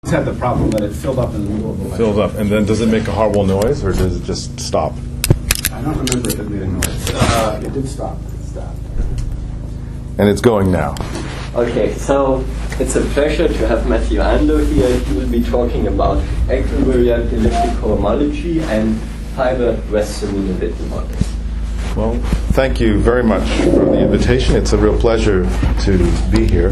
had the problem that it filled up in the middle of the lecture. Fills up, and then does it make a horrible noise, or does it just stop? I don't remember if it made a noise. It did stop. It stopped. And it's going now. Okay, so it's a pleasure to have Matthew Ando here. He will be talking about equivariant elliptic cohomology and fiber Westerlin-Witten models. Well, thank you very much for the invitation. It's a real pleasure to be here.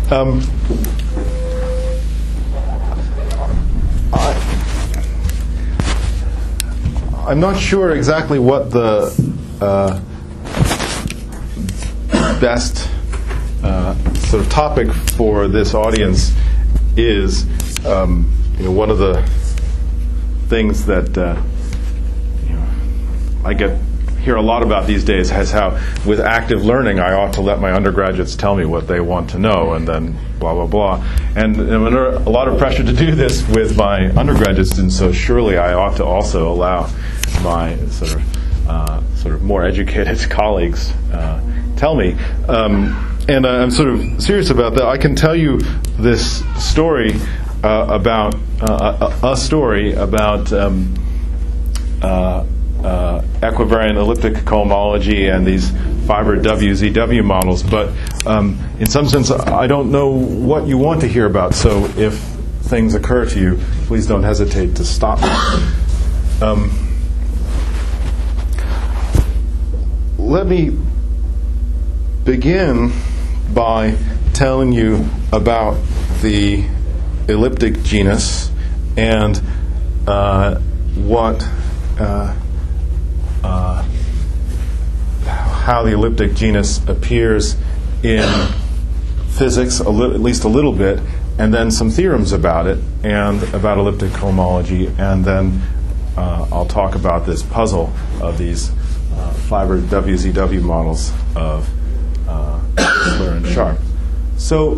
I'm not sure exactly what the best sort of topic for this audience is. One of the things that I hear a lot about these days is how, with active learning, I ought to let my undergraduates tell me what they want to know, and then blah, blah, blah. And I'm under a lot of pressure to do this with my undergraduate students, so surely I ought to also allow my sort of more educated colleagues tell me. And I'm sort of serious about that. I can tell you this story about equivariant elliptic cohomology and these fiber WZW models, but in some sense I don't know what you want to hear about, so if things occur to you, please don't hesitate to stop me. Let me begin by telling you about the elliptic genus and how the elliptic genus appears in physics, at least a little bit, and then some theorems about it and about elliptic cohomology, and then I'll talk about this puzzle of these fiber WZW models of Wechsler and Sharp. So,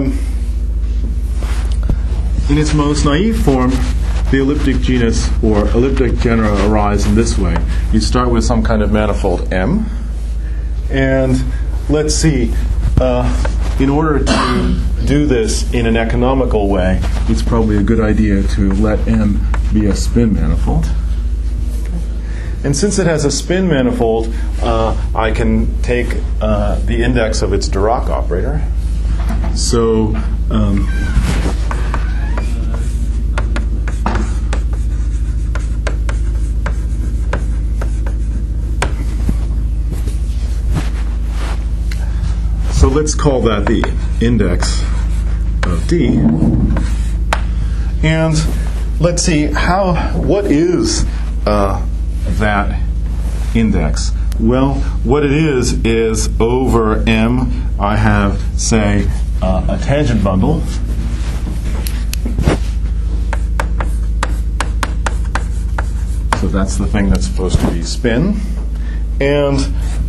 in its most naive form, the elliptic genus or elliptic genera arise in this way. You start with some kind of manifold M, and let's see, in order to do this in an economical way, it's probably a good idea to let M be a spin manifold. And since it has a spin manifold, I can take the index of its Dirac operator. So let's call that the index of D. And let's see what is that index? Well, what it is over M, I have, say, a tangent bundle. So that's the thing that's supposed to be spin. And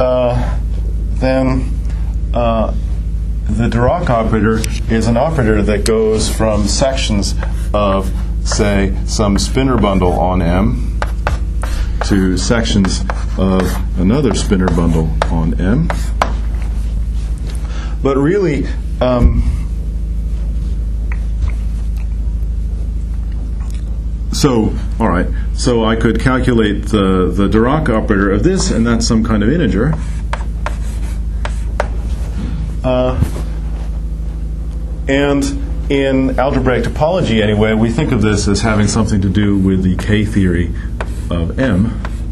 then the Dirac operator is an operator that goes from sections of, say, some spinor bundle on M to sections of another spinor bundle on M. But really, so I could calculate the Dirac operator of this, and that's some kind of integer. And in algebraic topology, anyway, we think of this as having something to do with the K-theory of M.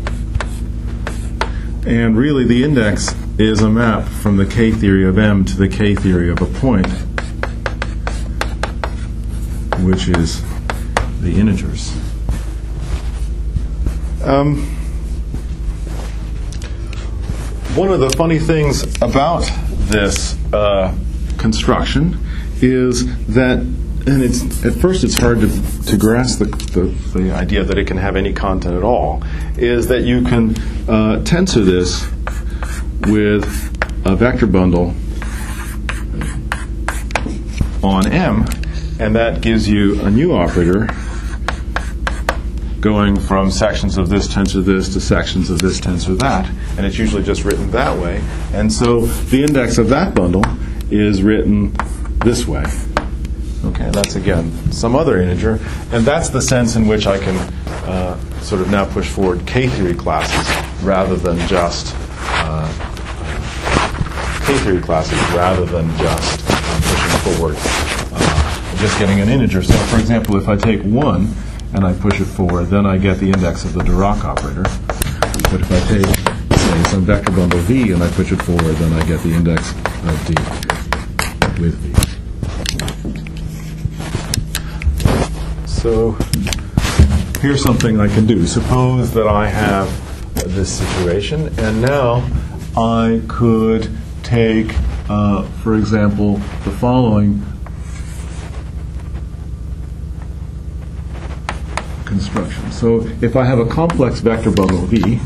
And really, the index is a map from the K-theory of M to the K-theory of a point, which is the integers. One of the funny things about this construction is that, and at first it's hard to grasp the idea that it can have any content at all, is that you can tensor this with a vector bundle on M, and that gives you a new operator going from sections of this tensor this to sections of this tensor that, and it's usually just written that way. And so the index of that bundle is written this way. Okay, that's again some other integer, and that's the sense in which I can sort of now push forward K-theory classes rather than just K-theory classes rather than just pushing forward, just getting an integer. So, for example, if I take 1 and I push it forward, then I get the index of the Dirac operator. But if I take, say, some vector bundle V and I push it forward, then I get the index of D with V. So here's something I can do. Suppose that I have this situation, and now I could take, for example, the following construction. So if I have a complex vector bundle V,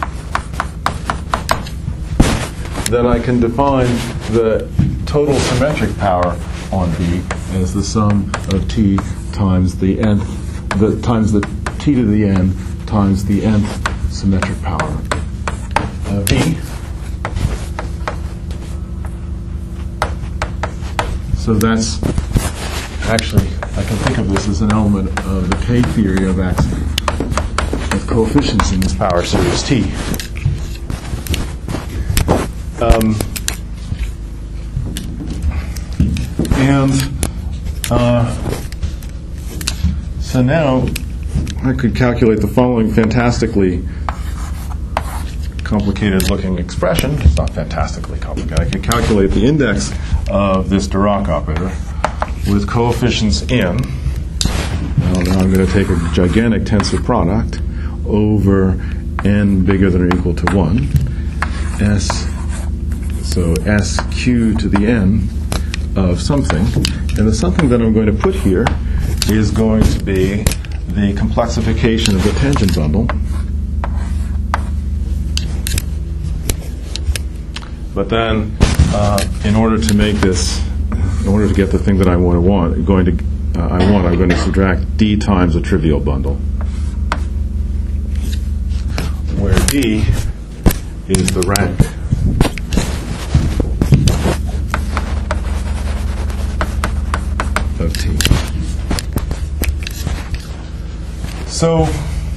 then I can define the total symmetric power on V as the sum of T times the nth, times the T to the n times the nth symmetric power of V. So that's actually, I can think of this as an element of the K-theory of coefficients in this power series T. So now I could calculate the following fantastically complicated looking expression. It's not fantastically complicated. I could calculate the index of this Dirac operator with coefficients n. Now I'm going to take a gigantic tensor product over n bigger than or equal to 1. So sq to the n of something. And the something that I'm going to put here is going to be the complexification of the tangent bundle. But then, in order to make this, in order to get the thing that I want, I'm going to subtract d times a trivial bundle, where d is the rank of T. So,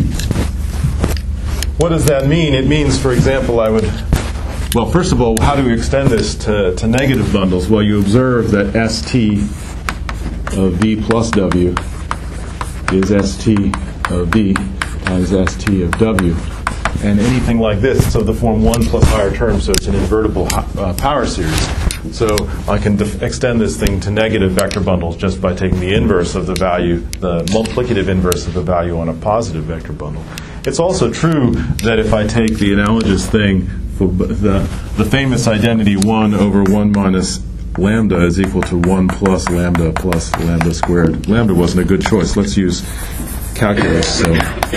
what does that mean? It means, for example, I would, well, first of all, how do we extend this to negative bundles? Well, you observe that ST of V plus W is ST of V times ST of W. And anything like this, so the form 1 plus higher terms, so it's an invertible power series. So I can extend this thing to negative vector bundles just by taking the inverse of the value, the multiplicative inverse of the value on a positive vector bundle. It's also true that if I take the analogous thing for the famous identity 1 over 1 minus lambda is equal to 1 plus lambda squared. Lambda wasn't a good choice. Let's use calculus. So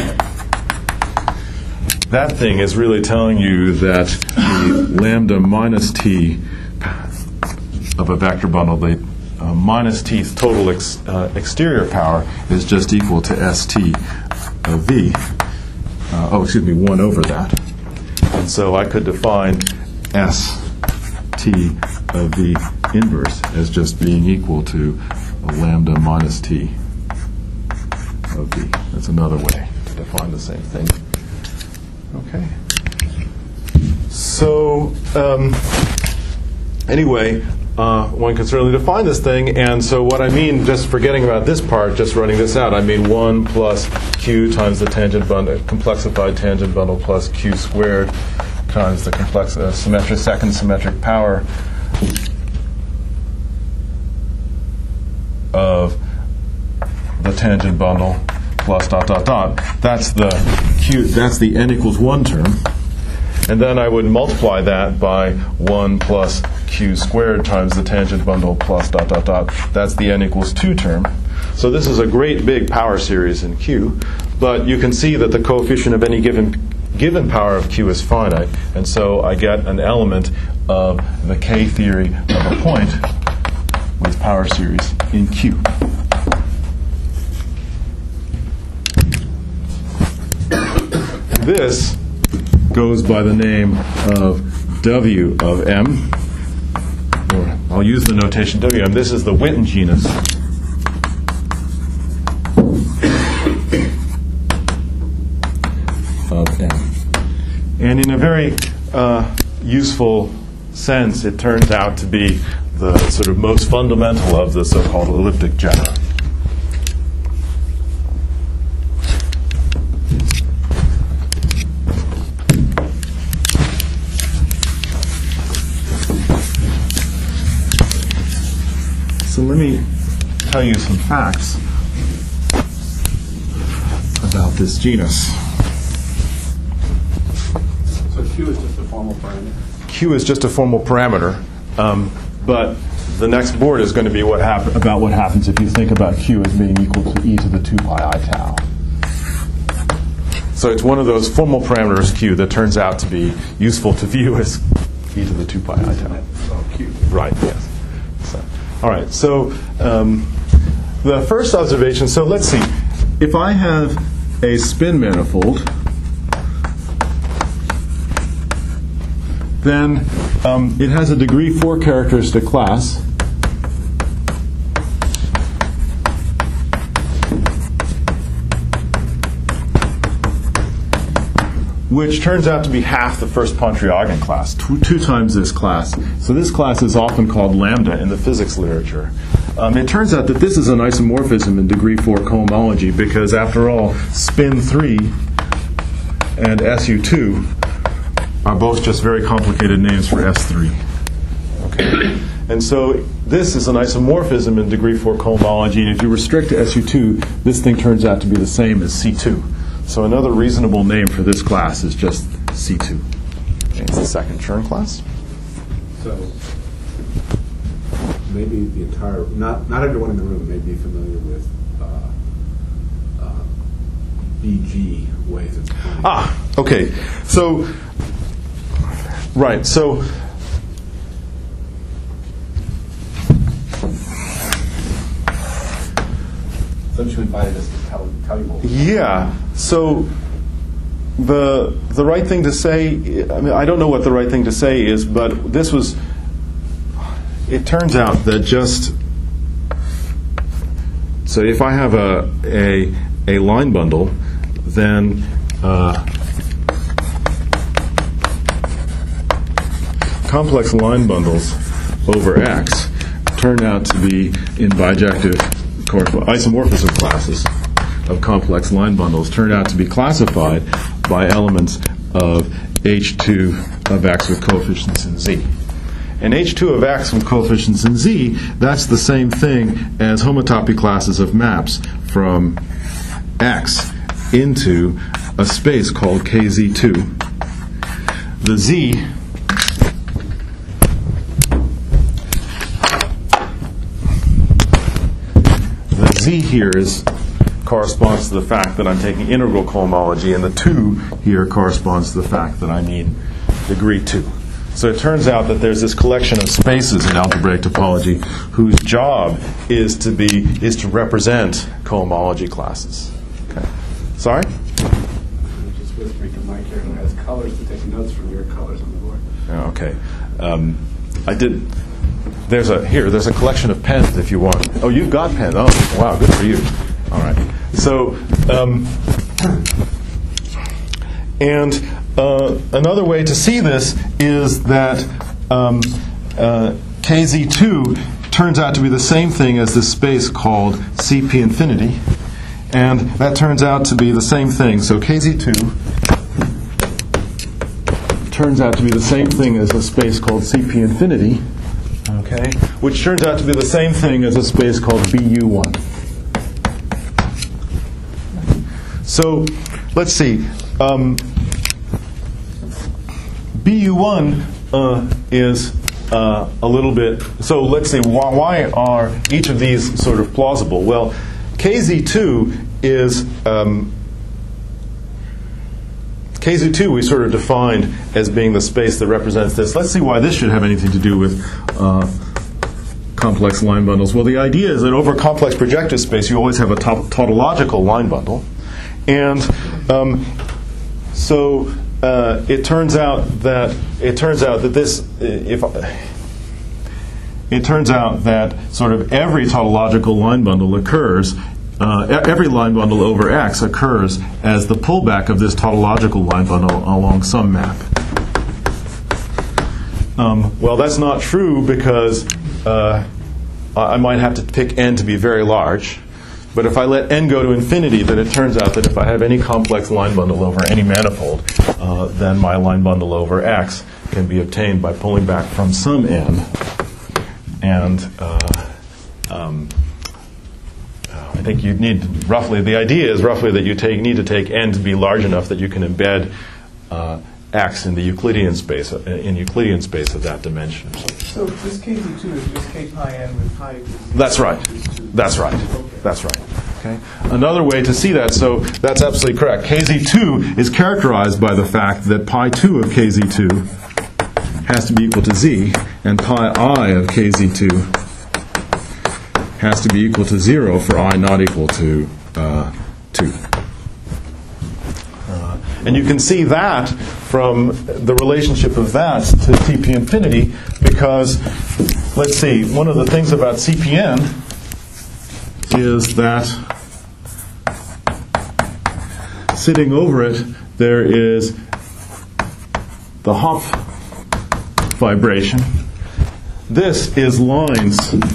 that thing is really telling you that the lambda minus t of a vector bundle, the minus t's total exterior power is just equal to st of v. 1 over that. And so I could define st of v inverse as just being equal to lambda minus t of v. That's another way to define the same thing. Okay. So anyway, one can certainly define this thing, and so what I mean, just forgetting about this part, just running this out, I mean 1 plus q times the tangent bundle, complexified tangent bundle plus q squared times the complex second symmetric power of the tangent bundle plus dot dot dot. That's the q. That's the n equals 1 term. And then I would multiply that by 1 plus q squared times the tangent bundle plus dot dot dot. That's the n equals 2 term. So this is a great big power series in Q. But you can see that the coefficient of any given power of Q is finite. And so I get an element of the K theory of a point with power series in Q. This goes by the name of W of M, or I'll use the notation WM. This is the Witten genus And in a very useful sense, it turns out to be the sort of most fundamental of the so-called elliptic genera. So let me tell you some facts about this genus. So Q is just a formal parameter? Q is just a formal parameter, but the next board is going to be about what happens if you think about Q as being equal to e to the 2 pi I tau. So it's one of those formal parameters, Q, that turns out to be useful to view as e to the 2 pi I tau. Oh, Q. Right, yes. So, all right, so the first observation, so let's see. If I have a spin manifold, then it has a degree 4 characteristic class, which turns out to be half the first Pontryagin class, two times this class. So this class is often called lambda in the physics literature. It turns out that this is an isomorphism in degree 4 cohomology because, after all, spin 3 and SU2 are both just very complicated names for S3. Okay. And so this is an isomorphism in degree 4 cohomology, and if you restrict to SU2, this thing turns out to be the same as C2. So another reasonable name for this class is just C2. Okay, it's the second Chern class. So maybe the entire, not everyone in the room may be familiar with BG ways of explaining. Okay. So, right. So, Don't you invite us to tell you yeah. So the right thing to say, I mean, I don't know what the right thing to say is, but this was, it turns out that just, so if I have a line bundle, then complex line bundles over X turn out to be in bijective isomorphism classes of complex line bundles turn out to be classified by elements of H2 of X with coefficients in Z. And H2 of X with coefficients in Z, that's the same thing as homotopy classes of maps from X into a space called KZ2. The Z here corresponds to the fact that I'm taking integral cohomology, and the 2 here corresponds to the fact that I need degree 2. So it turns out that there's this collection of spaces in algebraic topology whose job is to represent cohomology classes. Okay. Sorry? I'm just whispering to Mike here, who has colors to take notes from your colors on the board. Okay. I did. There's a collection of pens if you want. Oh, you've got pens. Oh, wow, good for you. All right. So, another way to see this is that KZ2 turns out to be the same thing as this space called CP infinity, and that turns out to be the same thing. So KZ2 turns out to be the same thing as a space called CP infinity. Okay, which turns out to be the same thing as a space called BU1. So let's see. BU1 is a little bit. So let's see. Why are each of these sort of plausible? Well, KZ2 is. KZ2 we sort of defined as being the space that represents this. Let's see why this should have anything to do with complex line bundles. Well, the idea is that over complex projective space, you always have a tautological line bundle, and so it turns out that sort of every tautological line bundle occurs. Every line bundle over X occurs as the pullback of this tautological line bundle along some map. Well, that's not true because I might have to pick n to be very large. But if I let n go to infinity, then it turns out that if I have any complex line bundle over any manifold, then my line bundle over X can be obtained by pulling back from some n. And I think you need roughly, the idea is roughly that you need to take n to be large enough that you can embed X in the Euclidean space, of that dimension. So this KZ2 is just k pi n with pi equals. That's right. That's right. That's right. Okay. Another way to see that, so that's absolutely correct. KZ2 is characterized by the fact that pi 2 of KZ2 has to be equal to z, and pi I of KZ2 has to be equal to 0 for I not equal to 2. And you can see that from the relationship of that to CP infinity because, let's see, one of the things about CPN is that sitting over it, there is the Hopf vibration. This is lines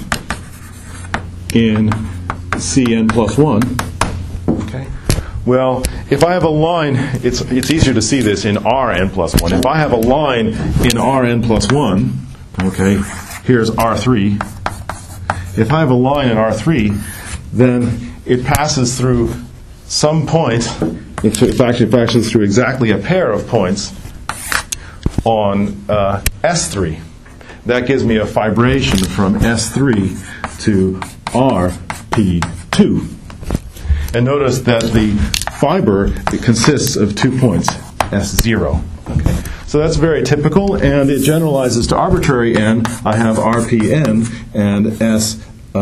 in Cn plus 1. Okay. Well, if I have a line, it's easier to see this in Rn plus 1. If I have a line in Rn plus 1, okay, here's R3. If I have a line in R3, then it passes through some point, it passes through exactly a pair of points on S3. That gives me a fibration from S3 to RP2. And notice that the fiber, it consists of 2 points, S0. Okay. So that's very typical, and it generalizes to arbitrary n. I have RPn and S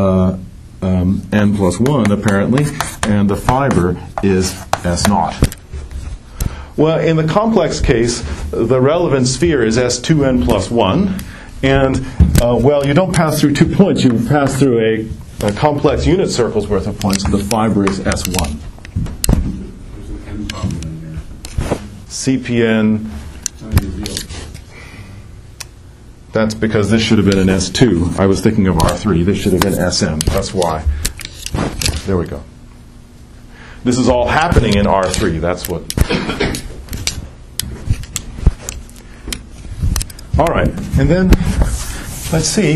n plus 1, apparently, and the fiber is S0. Well, in the complex case, the relevant sphere is S2n plus 1, and, well, you don't pass through 2 points, you pass through a complex unit circle's worth of points, and the fiber is S1. There's an n problem in here. CPN, that's because this should have been an S2. I was thinking of R3. This should have been SM. That's why. There we go. This is all happening in R3. That's what. All right. And then, let's see.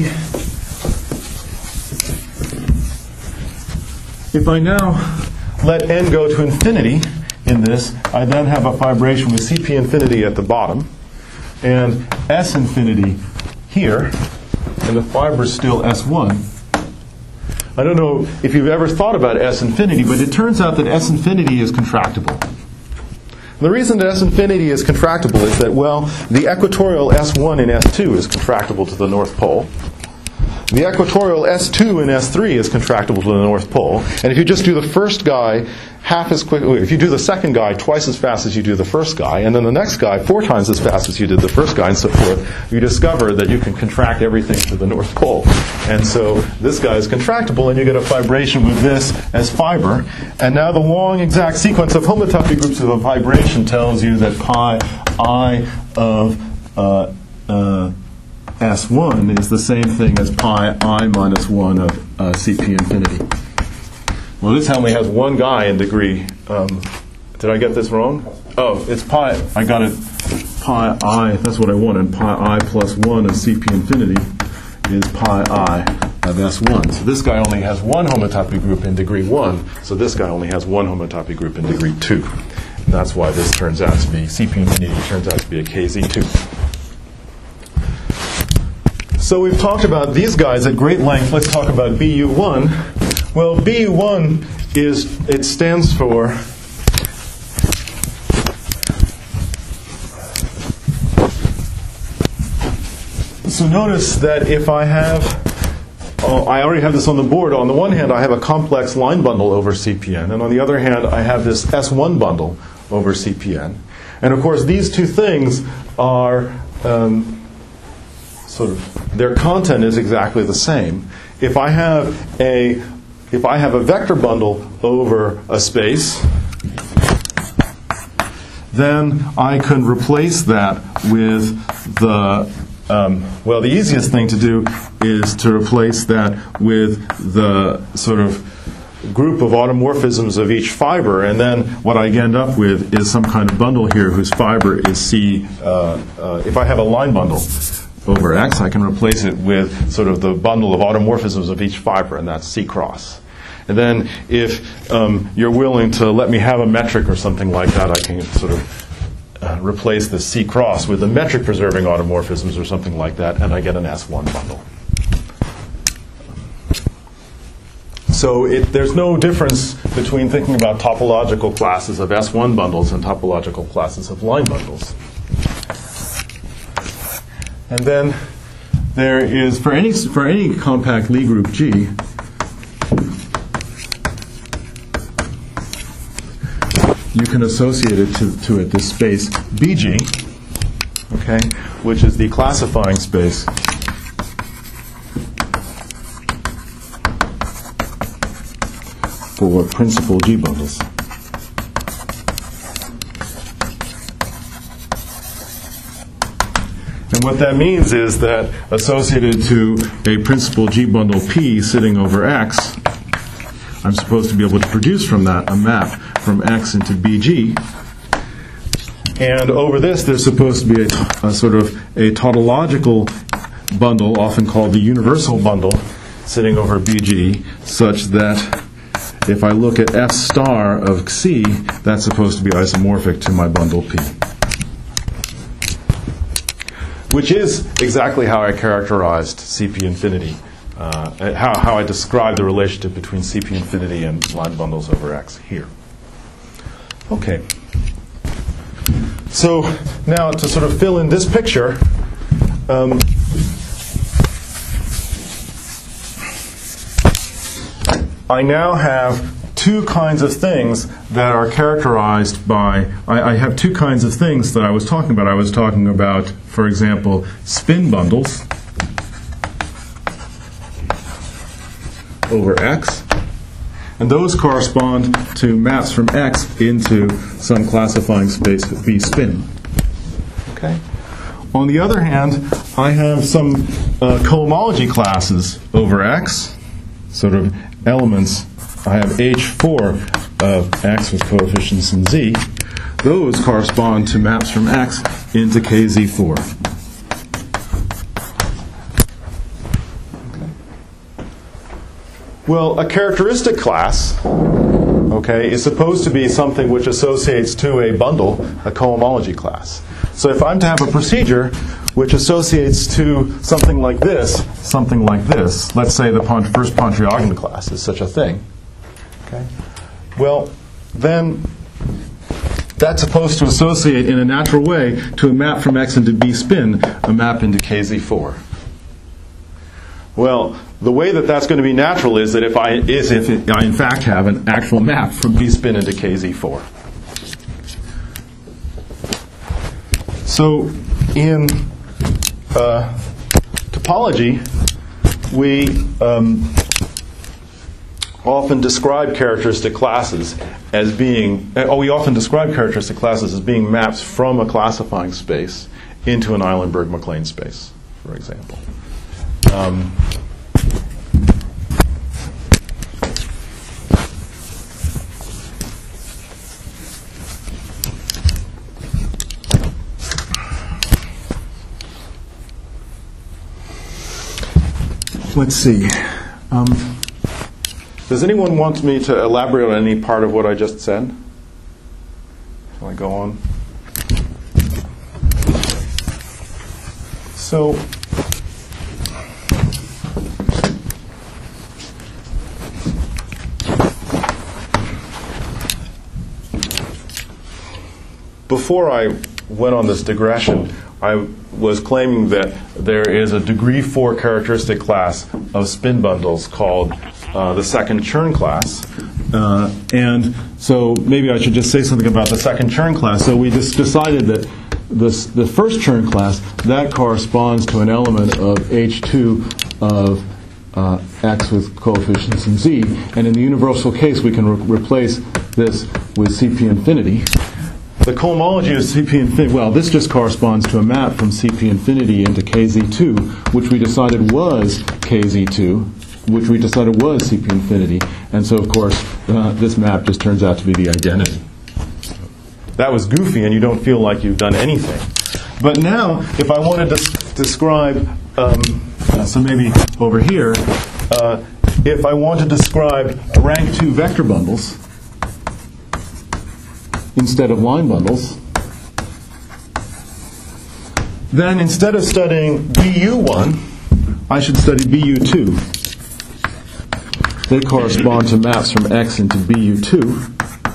If I now let n go to infinity in this, I then have a fibration with CP infinity at the bottom and S infinity here, and the fiber is still S1. I don't know if you've ever thought about S infinity, but it turns out that S infinity is contractible. The reason that S infinity is contractible is that, well, the equatorial S1 in S2 is contractible to the North Pole. The equatorial S2 in S3 is contractible to the North Pole. And if you just do the first guy half as quickly, if you do the second guy twice as fast as you do the first guy, and then the next guy 4 times as fast as you did the first guy, and so forth, you discover that you can contract everything to the North Pole. And so this guy is contractible, and you get a fibration with this as fiber. And now the long exact sequence of homotopy groups of a vibration tells you that pi I of S1 is the same thing as pi I minus 1 of CP infinity. Well, this only has one guy in degree. Did I get this wrong? Oh, it's pi. I got it. Pi I. That's what I wanted. Pi I plus 1 of CP infinity is pi I of S1. So this guy only has one homotopy group in degree 1. So this guy only has one homotopy group in degree 2. And that's why this turns out to be, CP infinity turns out to be a KZ2. So we've talked about these guys at great length. Let's talk about BU1. Well, BU1 it stands for so notice that if I have, I already have this on the board. On the one hand, I have a complex line bundle over CPN, and on the other hand, I have this S1 bundle over CPN. And of course, these two things are sort of, their content is exactly the same. If I have a vector bundle over a space, then I can replace that with the well, the easiest thing to do is to replace that with the sort of group of automorphisms of each fiber, and then what I end up with is some kind of bundle here whose fiber is C. If I have a line bundle over X, I can replace it with sort of the bundle of automorphisms of each fiber, and that's C cross. And then if you're willing to let me have a metric or something like that, I can sort of replace the C cross with the metric preserving automorphisms or something like that, and I get an S1 bundle. So there's no difference between thinking about topological classes of S1 bundles and topological classes of line bundles. And then there is, for any compact Lie group G, you can associate it to it this space BG, okay, which is the classifying space for principal G bundles. And what that means is that associated to a principal G bundle P sitting over X, I'm supposed to be able to produce from that a map from X into BG. And over this, there's supposed to be a sort of a tautological bundle, often called the universal bundle, sitting over BG, such that if I look at F star of C, that's supposed to be isomorphic to my bundle P. Which is exactly how I characterized CP infinity, how I described the relationship between CP infinity and line bundles over X here. Okay. So now to sort of fill in this picture, I now have two kinds of things that are characterized by, I have two kinds of things that I was talking about. I was talking about, for example, spin bundles over X, and those correspond to maps from X into some classifying space V spin. Okay. On the other hand, I have some cohomology classes over X, sort of elements. I have H4 of X with coefficients in Z. Those correspond to maps from X into KZ4. Okay. Well, a characteristic class, okay, is supposed to be something which associates to a bundle, a cohomology class. So if I'm to have a procedure which associates to something like this, let's say the first Pontryagin class is such a thing. Okay. Well, then that's supposed to associate in a natural way to a map from X into B spin, a map into KZ4. Well, the way that that's going to be natural is that if I in fact have an actual map from B spin into KZ4. So in topology, we often describe characteristic classes as being, maps from a classifying space into an Eilenberg-MacLane space, for example. Let's see. Does anyone want me to elaborate on any part of what I just said? Shall I go on? So, before I went on this digression, I was claiming that there is a degree 4 characteristic class of spin bundles called the second Chern class. And so maybe I should just say something about the second Chern class. So we just decided that the first Chern class, that corresponds to an element of H2 of X with coefficients in Z. And in the universal case, we can replace this with CP infinity. the cohomology of CP infinity, well, this just corresponds to a map from CP infinity into KZ2, which we decided was KZ2, which we decided was CP infinity. And so, of course, this map just turns out to be the identity. That was goofy, and you don't feel like you've done anything. But now, if I wanted to describe, so maybe over here, if I want to describe rank 2 vector bundles instead of line bundles, then instead of studying BU1, I should study BU2. They correspond to maps from X into BU2.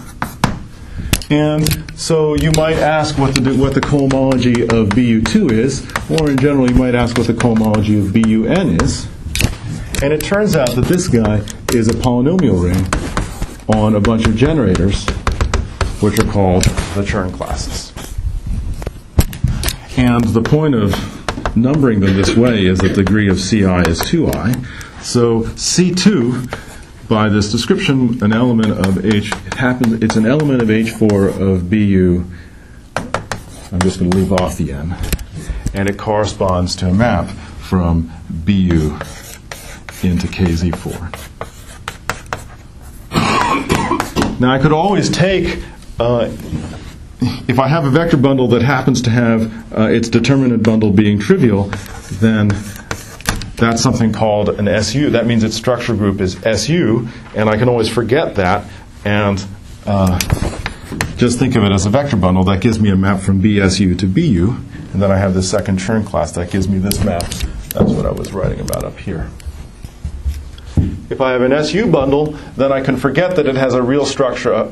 And so you might ask what the cohomology of BU2 is, or in general you might ask what the cohomology of BUN is. And it turns out that this guy is a polynomial ring on a bunch of generators, which are called the Chern classes. And the point of numbering them this way is that the degree of CI is 2i. So C2, by this description, an element of H, it's an element of H4 of BU. I'm just going to leave off the N. And it corresponds to a map from BU into KZ4. Now I could always take, if I have a vector bundle that happens to have its determinant bundle being trivial, then that's something called an SU. That means its structure group is SU, and I can always forget that and just think of it as a vector bundle. That gives me a map from BSU to BU, and then I have this second Chern class that gives me this map. That's what I was writing about up here. If I have an SU bundle, then I can forget that it has a real structure.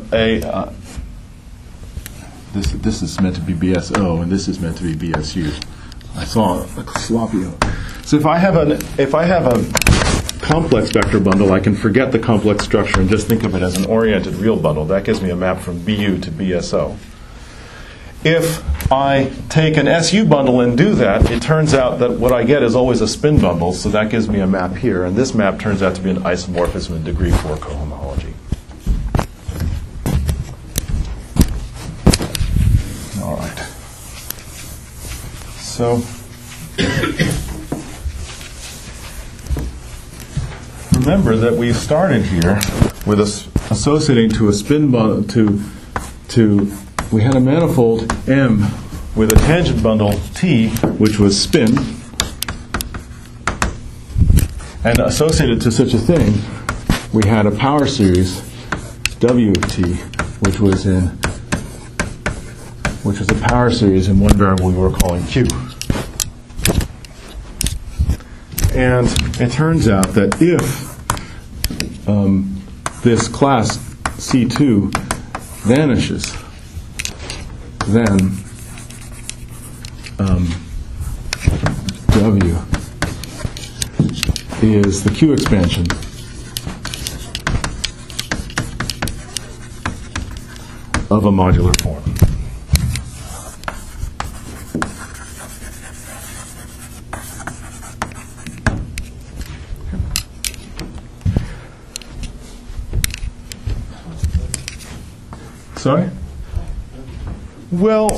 This is meant to be BSO, and this is meant to be BSU. I saw a sloppy. So if I have a complex vector bundle, I can forget the complex structure and just think of it as an oriented real bundle. That gives me a map from BU to BSO. If I take an SU bundle and do that, it turns out that what I get is always a spin bundle, so that gives me a map here, and this map turns out to be an isomorphism in degree 4 cohomology. All right. So remember that we started here with associating to a spin bundle to we had a manifold M with a tangent bundle T, which was spin, and associated to such a thing, we had a power series W of T, which was a power series in one variable we were calling Q. And it turns out that if this class C2 vanishes, then W is the Q expansion of a modular form. Sorry? Well,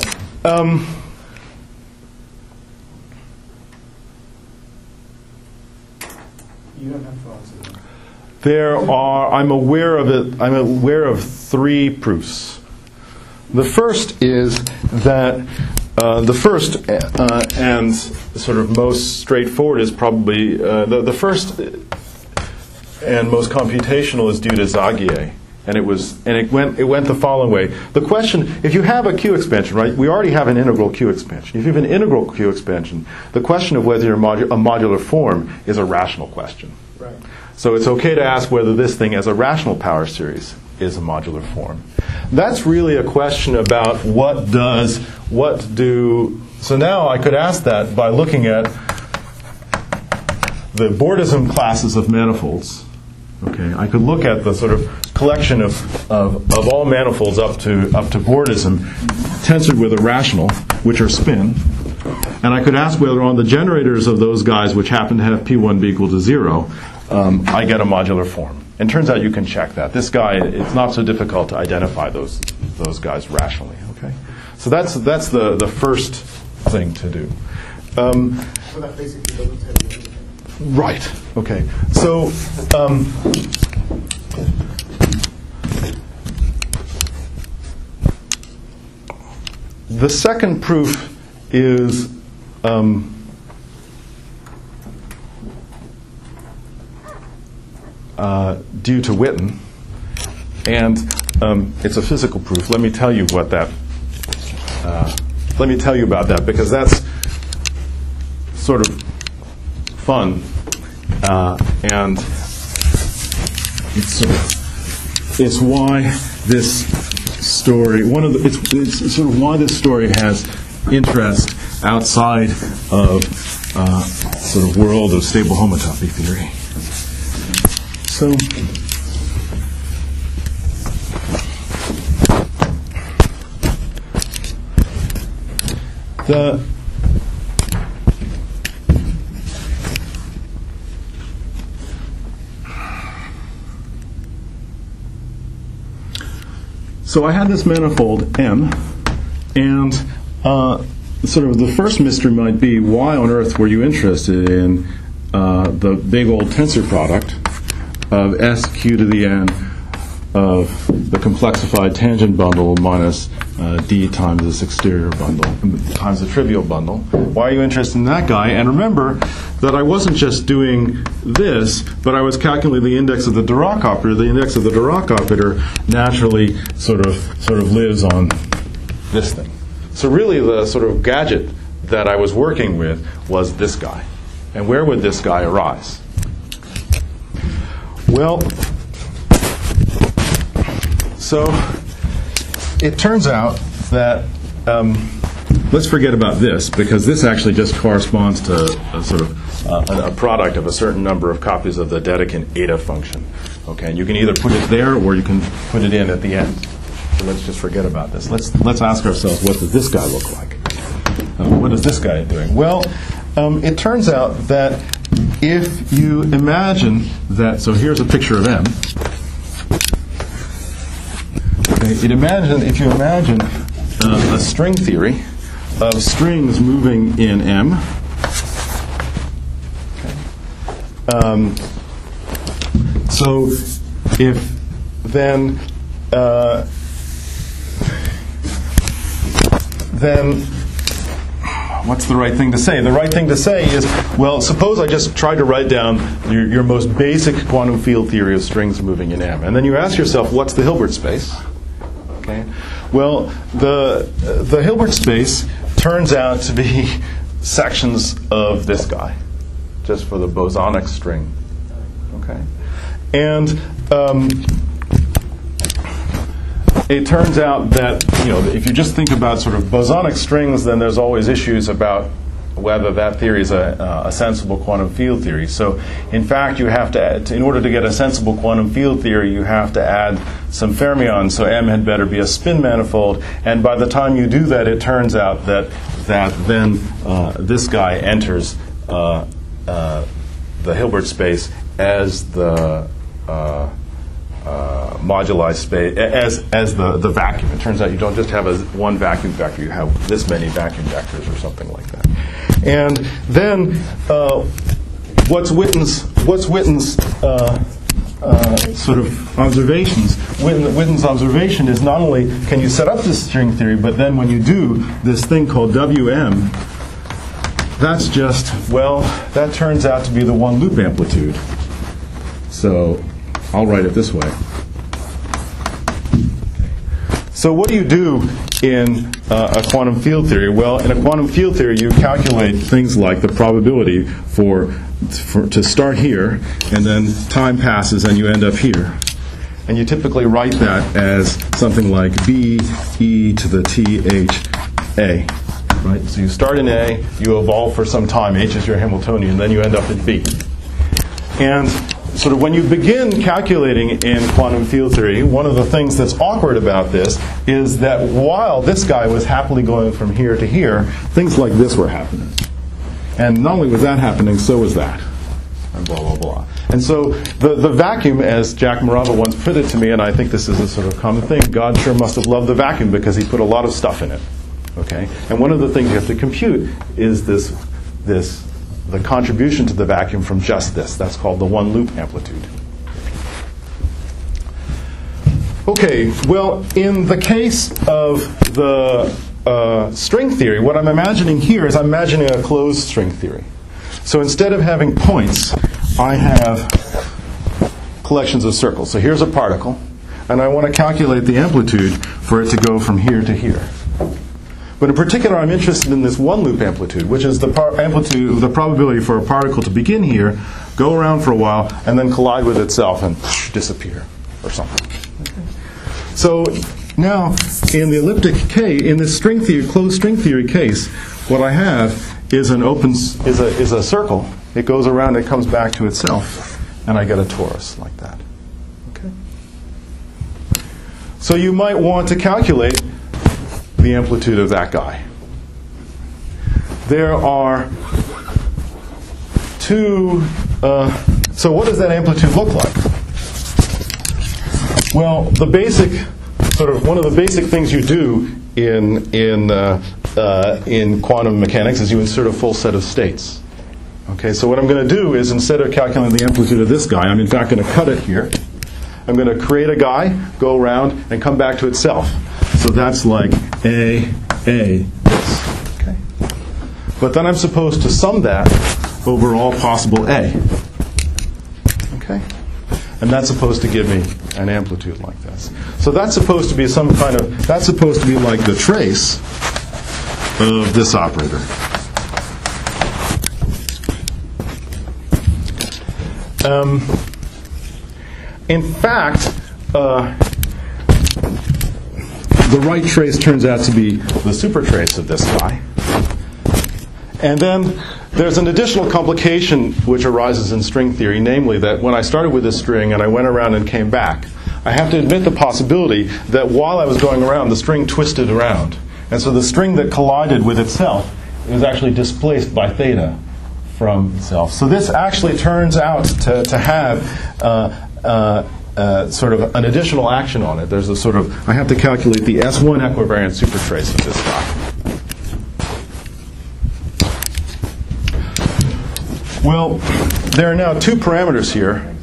you don't have to answer that. There are, I'm aware of 3 proofs. The first is that the first and sort of most straightforward is probably the first and most computational is due to Zagier. And it went the following way. The question, if you have a Q expansion, right? We already have an integral Q expansion. If you have an integral Q expansion, the question of whether you're a modular form is a rational question. Right. So it's okay to ask whether this thing as a rational power series is a modular form. That's really a question about so now I could ask that by looking at the Bordism classes of manifolds. Okay, I could look at the sort of collection of all manifolds up to Bordism tensored with a rational, which are spin, and I could ask whether on the generators of those guys, which happen to have P1 equal to 0, I get a modular form. And turns out you can check that. This guy, it's not so difficult to identify those guys rationally. Okay. So that's the first thing to do. So that basically doesn't tell you anything. Right. Okay. So the second proof is due to Witten, and it's a physical proof. Let me tell you what that. Let me tell you about that, because that's sort of fun, and it's why this story. It's sort of why this story has interest outside of sort of world of stable homotopy theory. So. So I had this manifold M, and sort of the first mystery might be, why on earth were you interested in the big old tensor product of SQ to the n of the complexified tangent bundle minus D times this exterior bundle, times the trivial bundle. Why are you interested in that guy? And remember that I wasn't just doing this, but I was calculating the index of the Dirac operator. The index of the Dirac operator naturally sort of lives on this thing. So really the sort of gadget that I was working with was this guy. And where would this guy arise? Well, so it turns out that, let's forget about this, because this actually just corresponds to a sort of a product of a certain number of copies of the Dedekind eta function. Okay, and you can either put it there or you can put it in at the end. So let's just forget about this. Let's ask ourselves, what does this guy look like? What is this guy doing? Well, it turns out that if you imagine that, so here's a picture of M. Okay, if you imagine a string theory of strings moving in M. Okay. So if then what's the right thing to say? The right thing to say is, well, suppose I just tried to write down your most basic quantum field theory of strings moving in M. And then you ask yourself, what's the Hilbert space? Okay. Well, the Hilbert space turns out to be sections of this guy, just for the bosonic string. Okay. And it turns out that, if you just think about sort of bosonic strings, then there's always issues about whether that theory is a sensible quantum field theory. So, in fact, you have to add, in order to get a sensible quantum field theory, you have to add some fermions. So M had better be a spin manifold. And by the time you do that, it turns out that then this guy enters the Hilbert space as the moduli space, as the vacuum. It turns out you don't just have one vacuum vector, you have this many vacuum vectors or something like that. And then what's Witten's sort of observations? Witten's observation is not only can you set up this string theory, but then when you do this thing called WM, that's just, well, that turns out to be the one loop amplitude. So I'll write it this way. So what do you do in a quantum field theory? Well, in a quantum field theory, you calculate things like the probability to start here, and then time passes and you end up here. And you typically write that as something like B e to the TH A. Right? So you start in A, you evolve for some time, H is your Hamiltonian, and then you end up at B. And sort of when you begin calculating in quantum field theory, one of the things that's awkward about this is that while this guy was happily going from here to here, things like this were happening. And not only was that happening, so was that. And blah, blah, blah. And so the vacuum, as Jack Morava once put it to me, and I think this is a sort of common thing, God sure must have loved the vacuum because he put a lot of stuff in it. Okay? And one of the things you have to compute is the contribution to the vacuum from just this. That's called the one-loop amplitude. Okay, well, in the case of the string theory, what I'm imagining here is I'm imagining a closed string theory. So instead of having points, I have collections of circles. So here's a particle, and I want to calculate the amplitude for it to go from here to here. But in particular, I'm interested in this one-loop amplitude, which is the probability for a particle to begin here, go around for a while, and then collide with itself and disappear or something. So now, in the elliptic case, in this string theory, closed string theory case, what I have is a circle. It goes around, it comes back to itself, and I get a torus like that. Okay. So you might want to calculate the amplitude of that guy. There are two. So what does that amplitude look like? Well, the basic one of the basic things you do in quantum mechanics is you insert a full set of states. Okay, so what I'm going to do is, instead of calculating the amplitude of this guy, I'm in fact going to cut it here. I'm going to create a guy, go around, and come back to itself. So that's like this. Okay. But then I'm supposed to sum that over all possible A. Okay. And that's supposed to give me an amplitude like this. So that's supposed to be that's supposed to be like the trace of this operator. In fact, the right trace turns out to be the supertrace of this guy. And then there's an additional complication which arises in string theory, namely that when I started with this string and I went around and came back, I have to admit the possibility that while I was going around, the string twisted around. And so the string that collided with itself was actually displaced by theta from itself. So this actually turns out to have sort of an additional action on it. There's a sort of, I have to calculate the S1 equivariant supertrace of this guy. Well, there are now two parameters here.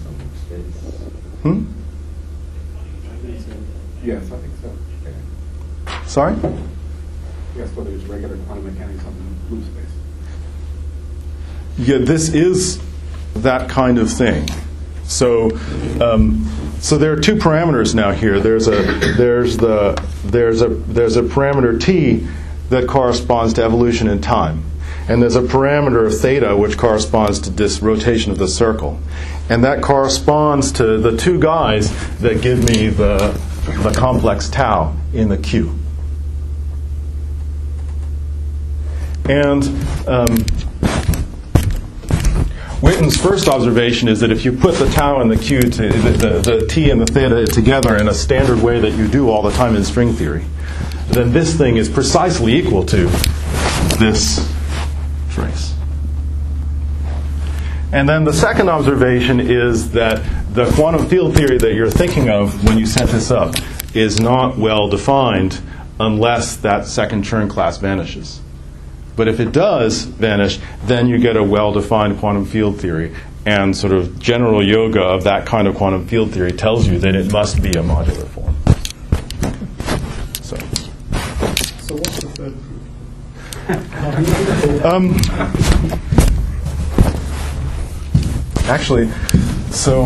Yes, I think so. Yeah. Sorry? Yes, whether it's regular quantum mechanics on the loop space. Yeah, this is that kind of thing. So there are two parameters now here. There's a parameter t that corresponds to evolution in time. And there's a parameter of theta which corresponds to this rotation of the circle. And that corresponds to the two guys that give me the complex tau in the Q. And Witten's first observation is that if you put the tau and the Q, the t and the theta together in a standard way that you do all the time in string theory, then this thing is precisely equal to this trace. And then the second observation is that the quantum field theory that you're thinking of when you set this up is not well defined unless that second Chern class vanishes. But if it does vanish, then you get a well-defined quantum field theory. And sort of general yoga of that kind of quantum field theory tells you that it must be a modular form. So what's the third proof? Actually, so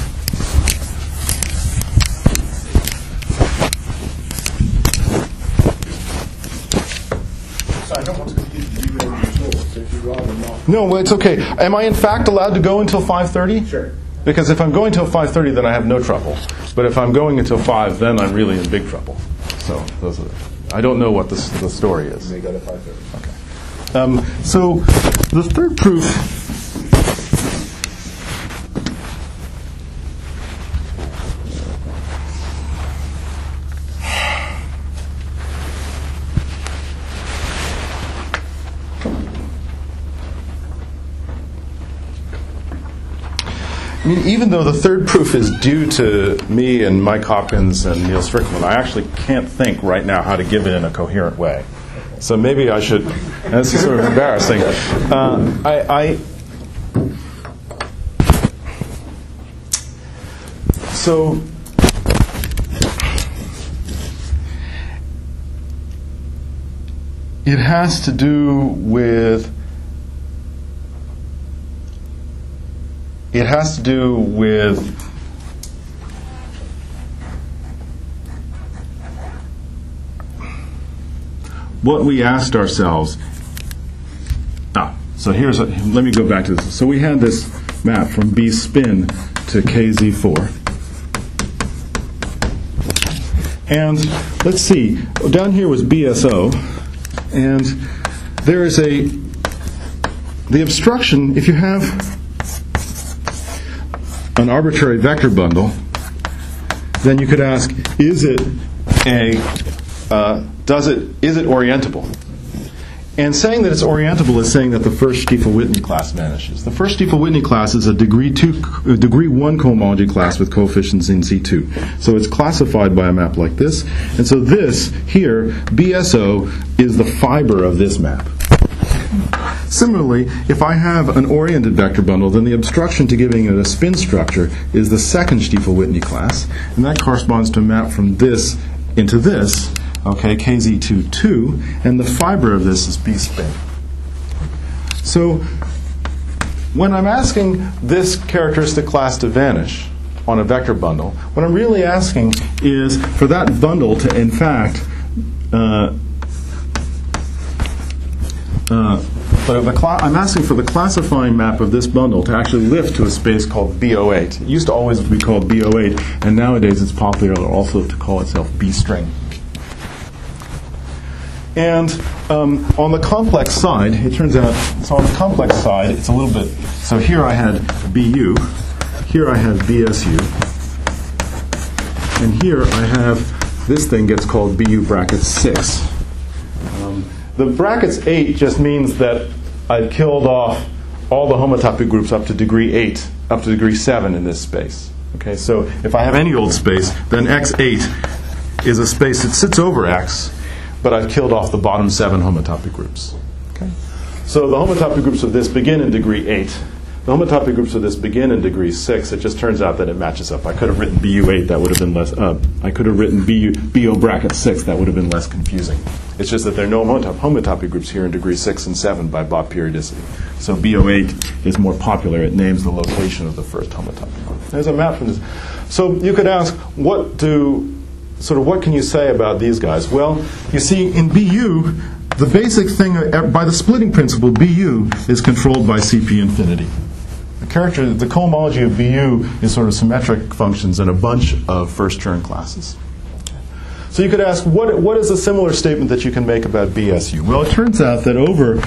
I don't want to confuse you and your thoughts, if you'd rather not. no, well, it's okay. Am I in fact allowed to go until 5:30? Sure. Because if I'm going till 5:30, then I have no trouble. But if I'm going until 5, then I'm really in big trouble. So I don't know what the story is. They go to 5:30. Okay. So the third proof. I mean, even though the third proof is due to me and Mike Hopkins and Neil Strickland, I actually can't think right now how to give it in a coherent way. So maybe I should. This is sort of embarrassing. So it has to do with. It has to do with what we asked ourselves. So let me go back to this. So we had this map from B spin to KZ4. And let's see, down here was BSO, and there is the obstruction, if you have an arbitrary vector bundle, then you could ask, is it orientable? And saying that it's orientable is saying that the first Stiefel-Whitney class vanishes. The first Stiefel-Whitney class is a degree 1 cohomology class with coefficients in C2. So it's classified by a map like this. And so this here, BSO, is the fiber of this map. Similarly, if I have an oriented vector bundle, then the obstruction to giving it a spin structure is the second Stiefel-Whitney class, and that corresponds to a map from this into this, okay, KZ22, and the fiber of this is B spin. So when I'm asking this characteristic class to vanish on a vector bundle, what I'm really asking is for that bundle to, in fact, I'm asking for the classifying map of this bundle to actually lift to a space called B08. It used to always be called B08, and nowadays it's popular also to call itself B string. And on the complex side, it turns out, so on the complex side, it's a little bit, so here I had BU, here I have BSU, and here I have, this thing gets called BU brackets 6. The brackets 8 just means that I've killed off all the homotopy groups up to degree 8, up to degree 7 in this space. Okay, so if I have any old space, then X8 is a space that sits over X, but I've killed off the bottom 7 homotopy groups. Okay? So the homotopy groups of this begin in degree 8. The homotopy groups of this begin in degree 6. It just turns out that it matches up. I could have written BU8, that would have been less, I could have written BO bracket 6, that would have been less confusing. It's just that there are no homotopy groups here in degree 6 and 7 by Bopp periodicity. So BO8 is more popular. It names the location of the first homotopy group. There's a map from this. So you could ask, what can you say about these guys? Well, you see, in BU, the basic thing, by the splitting principle, BU is controlled by CP infinity. The cohomology of BU is sort of symmetric functions in a bunch of first-Chern classes. So you could ask, what is a similar statement that you can make about BSU? Well, it turns out that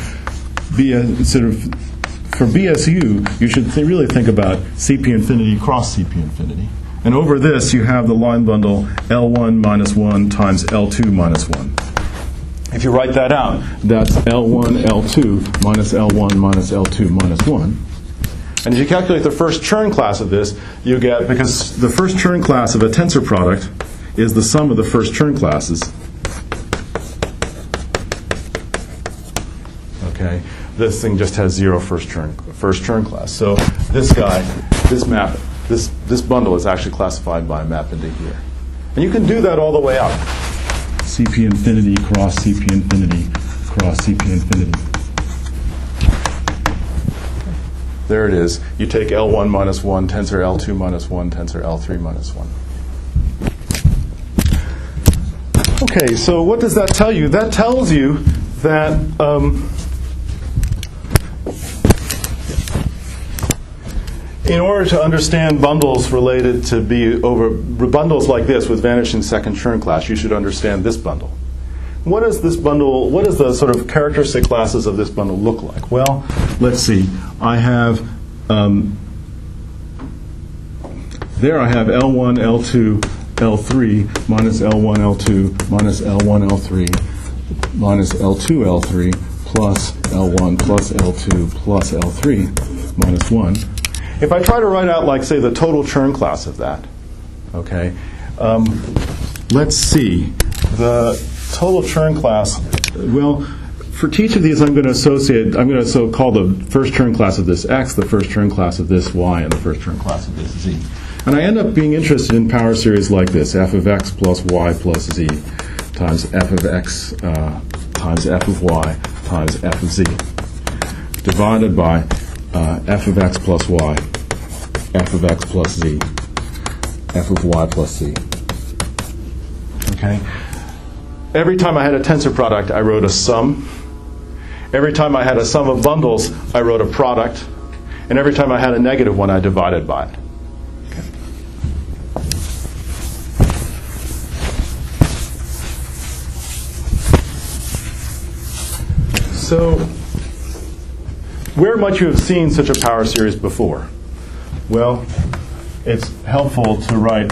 for BSU, you should really think about CP infinity cross CP infinity. And over this, you have the line bundle L1 minus 1 times L2 minus 1. If you write that out, that's L1, L2 minus L1 minus L2 minus 1. And if you calculate the first Chern class of this, you get, because the first Chern class of a tensor product is the sum of the first Chern classes. Okay, this thing just has 0 first Chern class. So this guy, this map, this bundle is actually classified by a map into here. And you can do that all the way out. CP infinity cross CP infinity cross CP infinity. There it is. You take L1 minus 1, tensor L2 minus 1, tensor L3 minus 1. Okay, so what does that tell you? That tells you that in order to understand bundles related to bundles like this with vanishing second Chern class, you should understand this bundle. What is this bundle? What does the sort of characteristic classes of this bundle look like? Well, let's see. I have there I have L1, L2, L3 minus L1, L2 minus L1, L3 minus L2, L3 plus L1 plus L2 plus L3 minus 1. If I try to write out, like, say, the total Chern class of that, okay, let's see. The total Chern class Well, for each of these, I'm going to so call the first Turing class of this x, the first Turing class of this y, and the first Turing class of this z. And I end up being interested in power series like this: f of x plus y plus z times f of x times f of y times f of z, divided by f of x plus y, f of x plus z, f of y plus z. Okay? Every time I had a tensor product, I wrote a sum. Every time I had a sum of bundles, I wrote a product. And every time I had a negative one, I divided by it. Okay. So, where might you have seen such a power series before? Well, it's helpful to write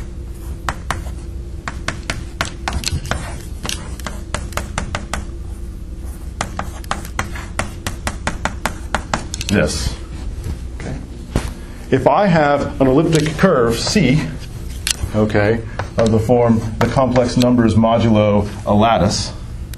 this. Okay. If I have an elliptic curve C, okay, of the form the complex numbers modulo a lattice,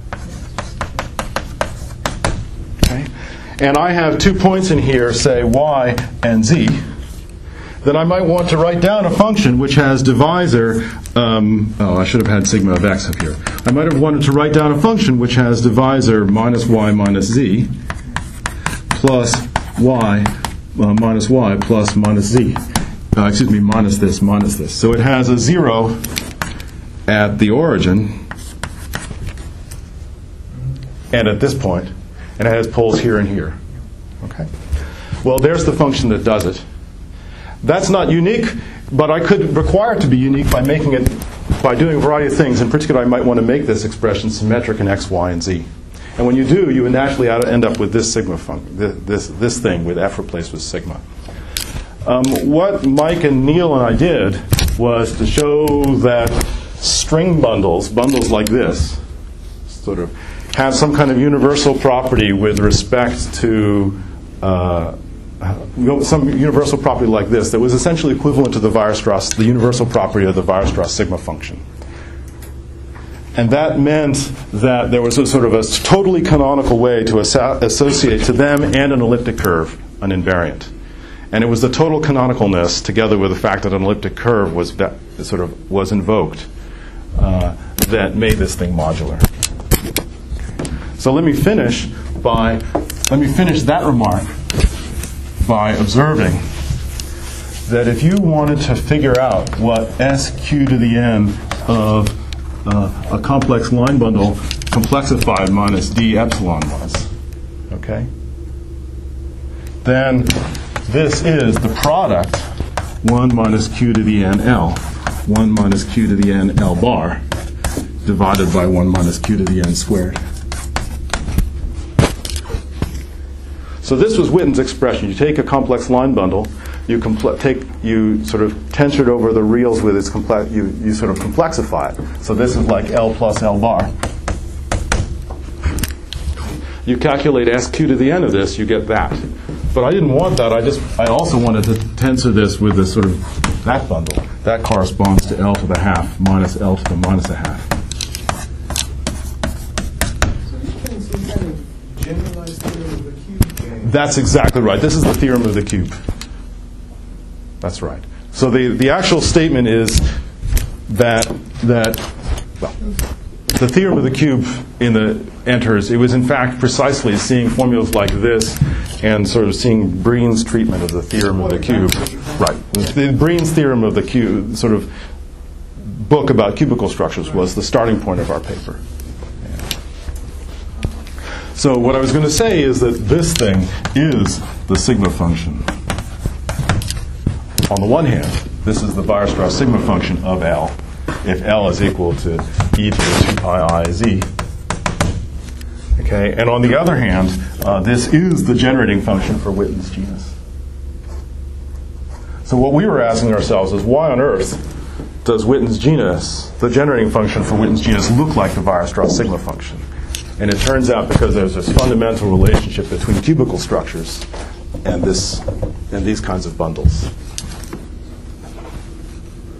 okay, and I have 2 points in here, say y and z, then I might want to write down a function which has divisor. I should have had sigma of x up here. I might have wanted to write down a function which has divisor minus y minus z plus y minus y plus minus z. Minus this. So it has a 0 at the origin and at this point, and it has poles here and here. Okay. Well, there's the function that does it. That's not unique, but I could require it to be unique by making it, by doing a variety of things. In particular, I might want to make this expression symmetric in x, y, and z. And when you do, you would naturally end up with this sigma function, this thing with f replaced with sigma. What Mike and Neil and I did was to show that string bundles like this, sort of have some kind of universal property with respect to some universal property like this that was essentially equivalent to the universal property of the Weierstrass sigma function. And that meant that there was a sort of a totally canonical way to associate to them and an elliptic curve an invariant. And it was the total canonicalness, together with the fact that an elliptic curve was invoked, that made this thing modular. So let me finish that remark by observing that if you wanted to figure out what SQ to the n of a complex line bundle complexified minus d epsilon was, okay, then this is the product 1 minus q to the n L, 1 minus q to the n L bar, divided by 1 minus q to the n squared. So this was Witten's expression. You take a complex line bundle, you sort of tensor it over the reals with its you sort of complexify it. So this is like L plus L bar. You calculate SQ to the n of this, you get that. But I didn't want that. I also wanted to tensor this with this sort of that bundle. That corresponds to L to the half minus L to the minus a half. That's exactly right. This is the theorem of the cube. That's right. So the actual statement is that the theorem of the cube enters. It was in fact precisely seeing formulas like this and sort of seeing Breen's treatment of the theorem of the cube. Right. Breen's theorem of the cube, sort of book about cubical structures, was the starting point of our paper. So what I was going to say is that this thing is the sigma function. On the one hand, this is the Weierstrass sigma function of L, if L is equal to e to the 2 pi I z. Okay, and on the other hand, this is the generating function for Witten's genus. So what we were asking ourselves is, why on earth does Witten's genus, the generating function for Witten's genus, look like the Weierstrass sigma function? And it turns out because there's this fundamental relationship between cubical structures and these kinds of bundles.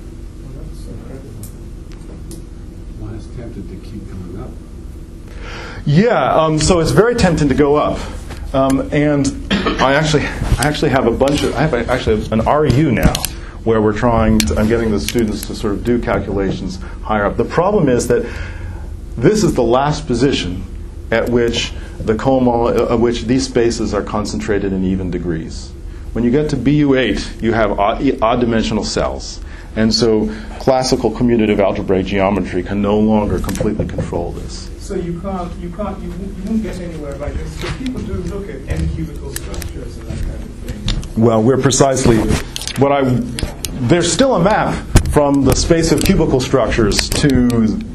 One is tempted to keep coming up. So it's very tempting to go up. And I actually have an REU now where I'm getting the students to sort of do calculations higher up. The problem is that this is the last position at which these spaces are concentrated in even degrees. When you get to BU8, you have odd dimensional cells. And so classical commutative algebraic geometry can no longer completely control this. So you won't get anywhere by this. So people do look at n-cubical structures and that kind of thing. Well, we're precisely there's still a map from the space of cubical structures to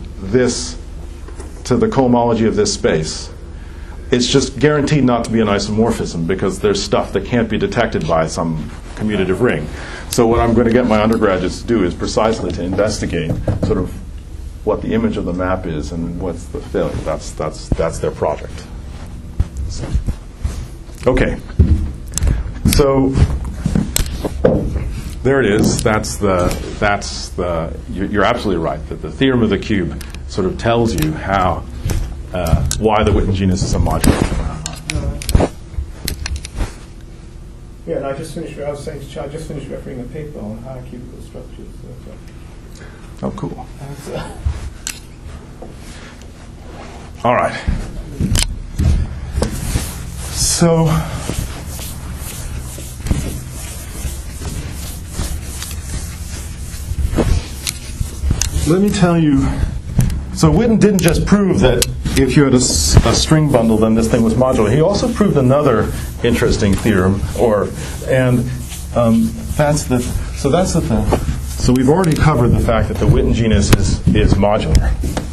the cohomology of this space. It's just guaranteed not to be an isomorphism because there's stuff that can't be detected by some commutative ring. So what I'm going to get my undergraduates to do is precisely to investigate sort of what the image of the map is and what's the failure. That's their project. So, okay. So there it is. You're absolutely right that the theorem of the cube sort of tells you how why the Witten genus is a modular. Yeah, and I just finished referring a paper on higher cubical structures. Oh, cool. All right. So let me tell you. So Witten didn't just prove that if you had a string bundle, then this thing was modular. He also proved another interesting theorem, that's the thing. So we've already covered the fact that the Witten genus is modular.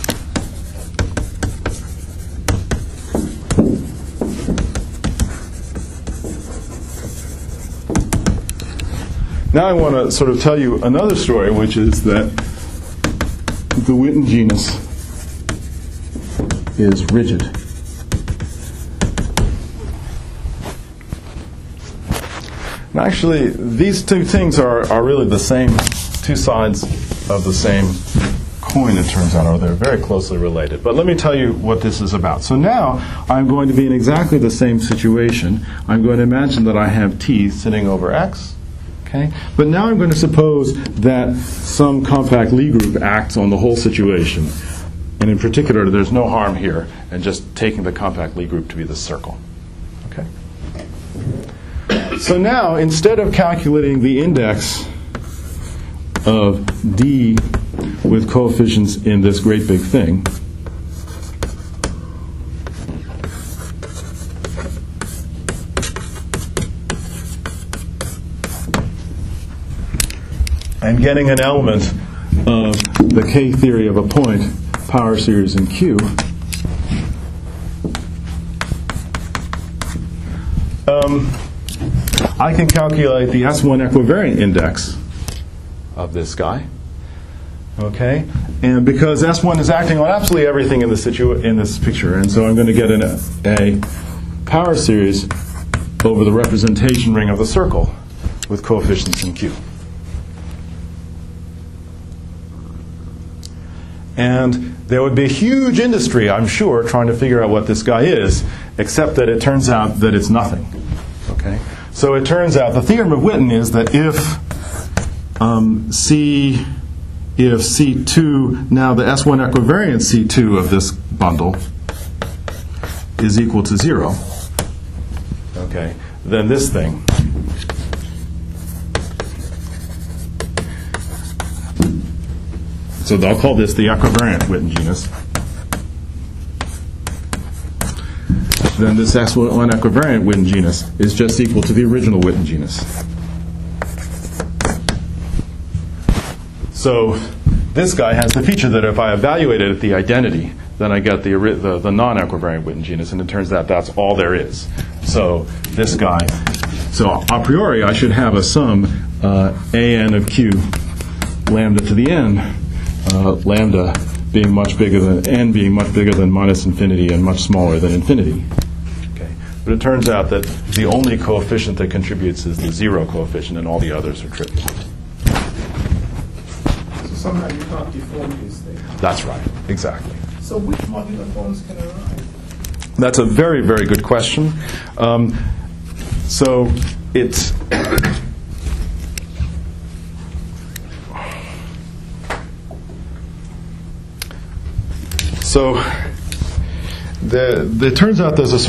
Now I want to sort of tell you another story, which is that the Witten genus is rigid. Now actually, these two things are really the same, two sides of the same coin, it turns out, or they're very closely related. But let me tell you what this is about. So now I'm going to be in exactly the same situation. I'm going to imagine that I have t sitting over x. Okay? But now I'm going to suppose that some compact Lie group acts on the whole situation. And in particular, there's no harm here in just taking the compact Lie group to be the circle. Okay? So now, instead of calculating the index of D with coefficients in this great big thing, and getting an element of the K theory of a point, power series in Q, I can calculate the S1 equivariant index of this guy. Okay? And because S1 is acting on absolutely everything in this picture, and so I'm going to get a power series over the representation ring of the circle with coefficients in Q. And there would be a huge industry, I'm sure, trying to figure out what this guy is, except that it turns out that it's nothing. Okay? So it turns out the theorem of Witten is that if C2, now the S1 equivariant C2 of this bundle is equal to 0, okay, then this thing so I'll call this the equivariant Witten genus. Then this S1 equivariant Witten genus is just equal to the original Witten genus. So this guy has the feature that if I evaluate it at the identity, then I get the non-equivariant Witten genus, and it turns out that's all there is. So this guy, so a priori I should have a sum an of q lambda to the n, lambda being much bigger than n being much bigger than minus infinity and much smaller than infinity. Okay. But it turns out that the only coefficient that contributes is the 0 coefficient, and all the others are trivial. So somehow you can't deform these things. That's right, exactly. So which modular forms can arise? That's a very, very good question. So it's it turns out there's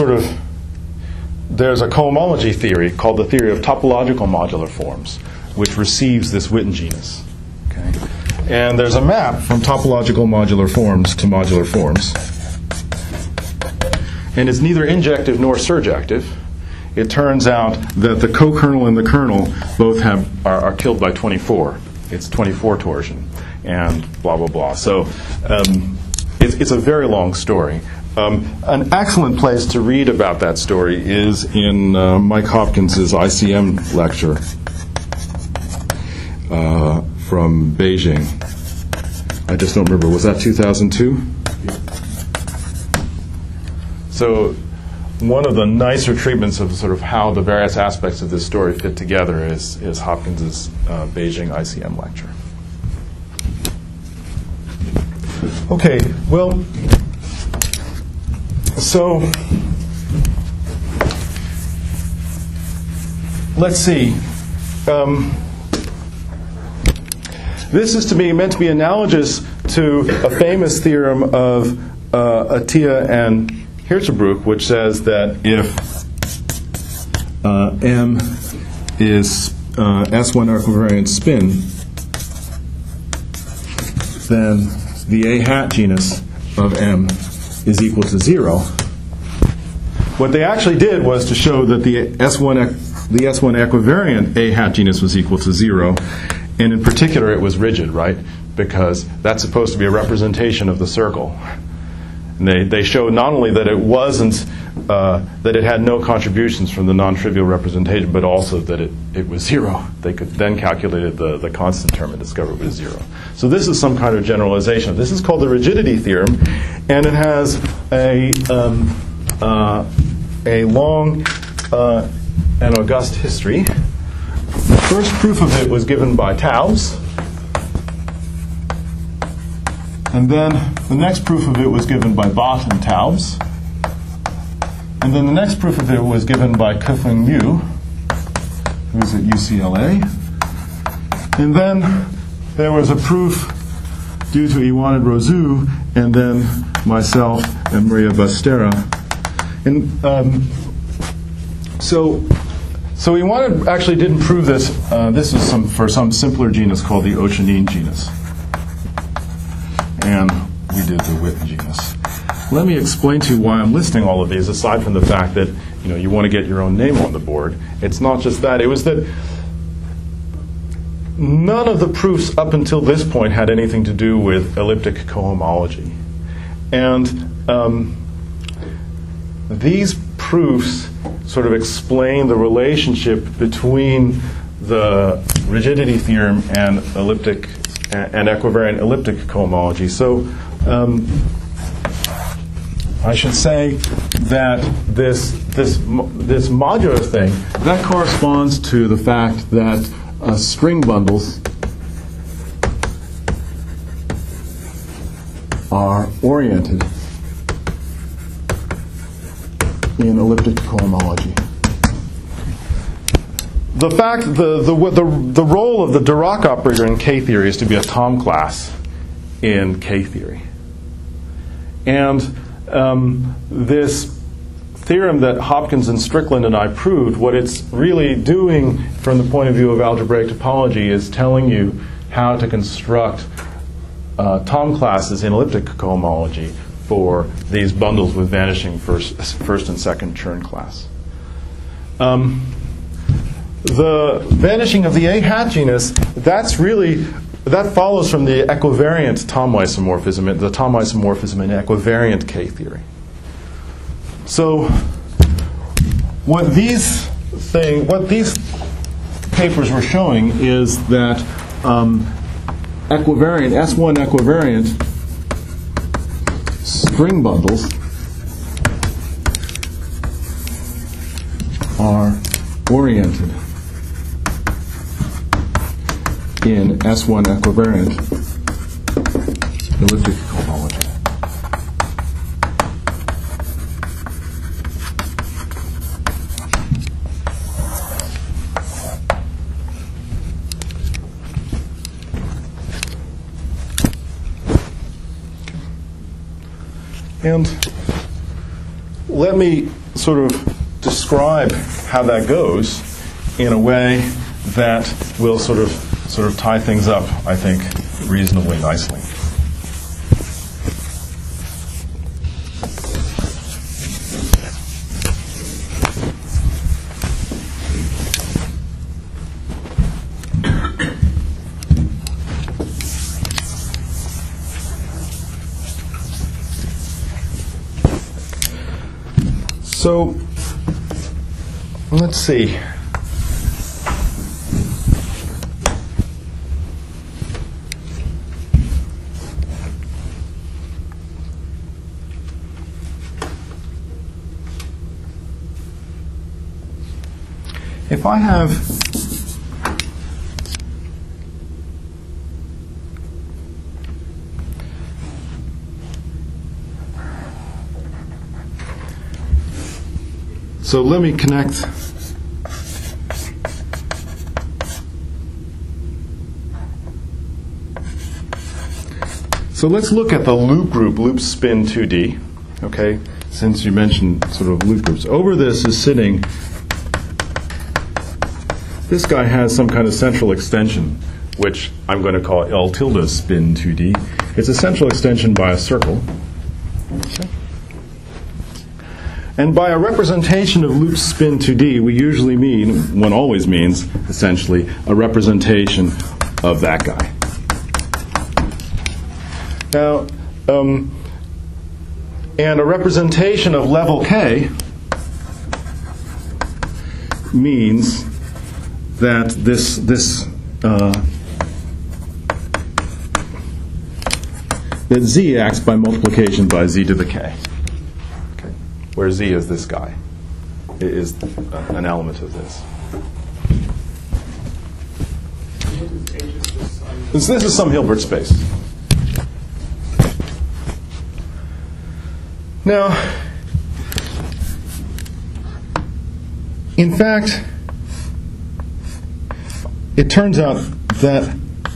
a cohomology theory called the theory of topological modular forms, which receives this Witten genus. Okay? And there's a map from topological modular forms to modular forms. And it's neither injective nor surjective. It turns out that the co-kernel and the kernel both are killed by 24. It's 24 torsion, and blah, blah, blah. So it's a very long story. An excellent place to read about that story is in Mike Hopkins' ICM lecture from Beijing. I just don't remember. Was that 2002? So one of the nicer treatments of sort of how the various aspects of this story fit together is Hopkins' Beijing ICM lecture. Okay, well, so let's see. This is meant to be analogous to a famous theorem of Atiyah and Hirzebruch, which says that if M is S1 equivariant spin, then the A hat genus of M is equal to 0. What they actually did was to show that the S1 equivariant A hat genus was equal to 0, and in particular it was rigid, right? Because that's supposed to be a representation of the circle. And they showed not only that it wasn't, that it had no contributions from the non-trivial representation, but also that it was 0. They could then calculate the constant term and discover it was 0. So this is some kind of generalization. This is called the rigidity theorem, and it has a long and august history. The first proof of it was given by Taubes. And then the next proof of it was given by Bott and Taubes. And then the next proof of it was given by Kefeng Liu, who's at UCLA. And then there was a proof due to Iwan and Rosu, and then myself and Maria Bastera. And so Iwan actually didn't prove this. This is for some simpler genus called the Oceanine genus. And we did the Witten genus. Let me explain to you why I'm listing all of these, aside from the fact that you want to get your own name on the board. It's not just that. It was that none of the proofs up until this point had anything to do with elliptic cohomology. And these proofs sort of explain the relationship between the rigidity theorem and elliptic and equivariant elliptic cohomology. So I should say that this modular thing, that corresponds to the fact that string bundles are oriented in elliptic cohomology. The role of the Dirac operator in K-theory is to be a Thom class in K-theory. And this theorem that Hopkins and Strickland and I proved, what it's really doing from the point of view of algebraic topology is telling you how to construct Thom classes in elliptic cohomology for these bundles with vanishing first and second Chern class. The vanishing of the A hat genus, that follows from the equivariant Thom isomorphism, the Thom isomorphism in equivariant K theory. So what these papers were showing is that equivariant, S1 equivariant string bundles are oriented in S1 equivariant elliptic cohomology. And let me sort of describe how that goes in a way that will sort of tie things up, I think, reasonably nicely. So, let's see. If I have so let me connect so let's look at the loop group, loop spin 2D, okay, since you mentioned sort of loop groups. Over this is sitting, this guy has some kind of central extension, which I'm going to call L tilde spin 2D. It's a central extension by a circle. Okay. And by a representation of loop spin 2D, we usually mean, one always means, essentially, a representation of that guy. Now, and a representation of level K means that that Z acts by multiplication by Z to the K. Okay. Where Z is this guy. It is an element of this. This is some Hilbert space. Now, in fact, it turns out that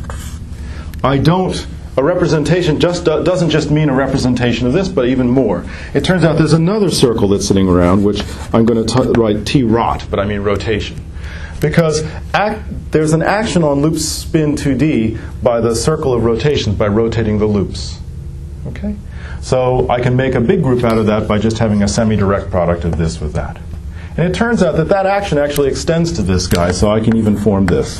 a representation doesn't just mean a representation of this, but even more. It turns out there's another circle that's sitting around, which I'm going to write T-rot, but I mean rotation. Because there's an action on loop spin 2D by the circle of rotations, by rotating the loops. Okay? So I can make a big group out of that by just having a semi-direct product of this with that. And it turns out that that action actually extends to this guy, so I can even form this.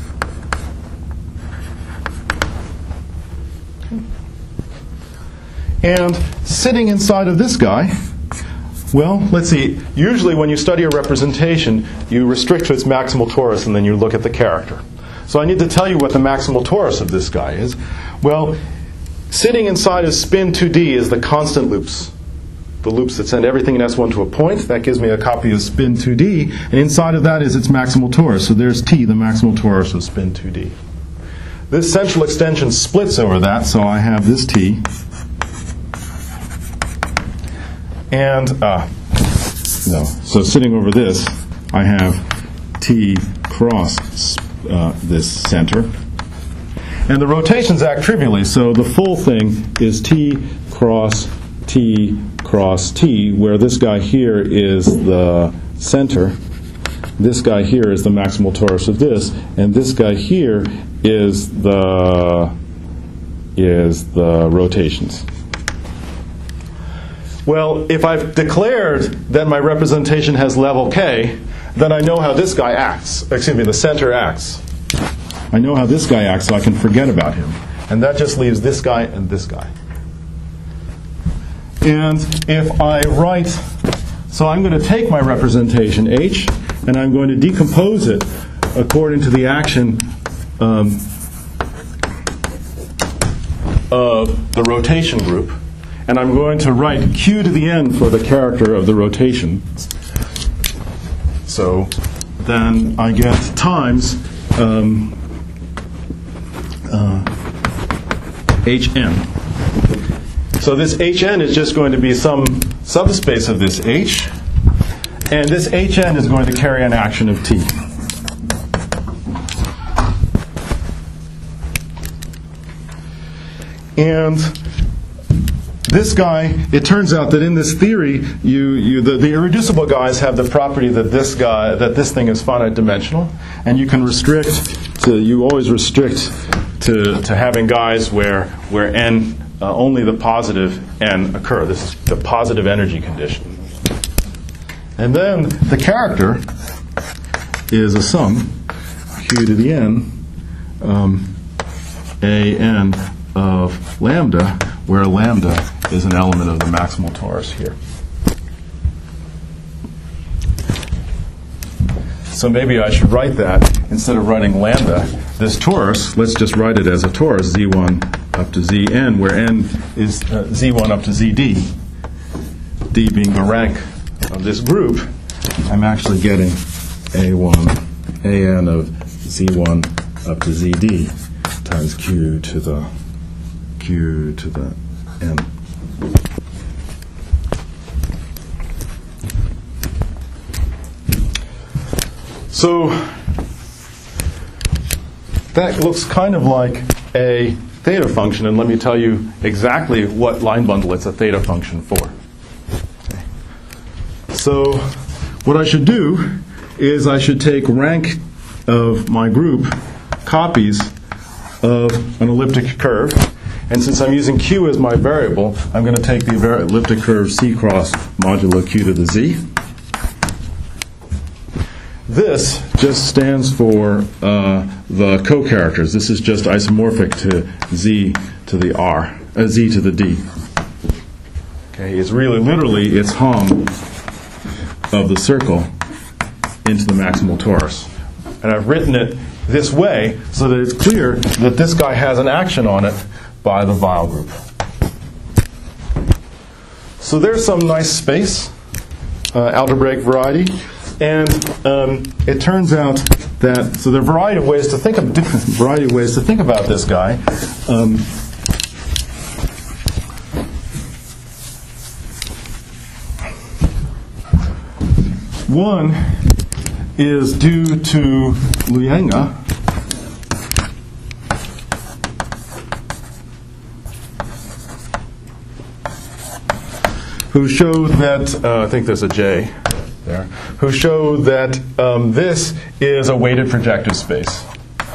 And sitting inside of this guy, well, let's see. Usually when you study a representation, you restrict to its maximal torus and then you look at the character. So I need to tell you what the maximal torus of this guy is. Well, sitting inside of spin 2D is the constant loops. The loops that send everything in S1 to a point. That gives me a copy of spin 2D. And inside of that is its maximal torus. So there's T, the maximal torus of spin 2D. This central extension splits over that, so I have this T. And, so sitting over this, I have T cross this center. And the rotations act trivially, so the full thing is T cross T cross T, where this guy here is the center, this guy here is the maximal torus of this, and this guy here is the rotations. Well, if I've declared that my representation has level K, then I know how this guy acts. Excuse me, the center acts. I know how this guy acts, so I can forget about him. And that just leaves this guy and this guy. And if I write, so I'm going to take my representation H, and I'm going to decompose it according to the action of the rotation group. And I'm going to write Q to the n for the character of the rotation. So then I get times Hn. So this Hn is just going to be some subspace of this H. And this Hn is going to carry an action of T. And this guy, it turns out that in this theory, the irreducible guys have the property that this thing is finite dimensional, and you can you always restrict to having guys where n only the positive n occur. This is the positive energy condition. And then the character is a sum, q to the n, a n of lambda, where lambda is an element of the maximal torus here. So maybe I should write that, instead of writing lambda, this torus, let's just write it as a torus, z1 up to zn, where n is z1 up to zd, d being the rank of this group. I'm actually getting a1, an of z1 up to zd times q to the n. So that looks kind of like a theta function, and let me tell you exactly what line bundle it's a theta function for. Okay. So what I should do is I should take rank of my group copies of an elliptic curve, and since I'm using q as my variable, I'm going to take the elliptic curve c cross modulo q to the z. This just stands for the co-characters. This is just isomorphic to z to the r, z to the d. Okay, it's really literally it's hom of the circle into the maximal torus. And I've written it this way so that it's clear that this guy has an action on it by the Weyl group. So there's some nice space, algebraic variety. And it turns out that so there are a variety of ways to think about this guy. One is due to Luyanga, who showed that I think there's a J there, who showed that this is a weighted projective space.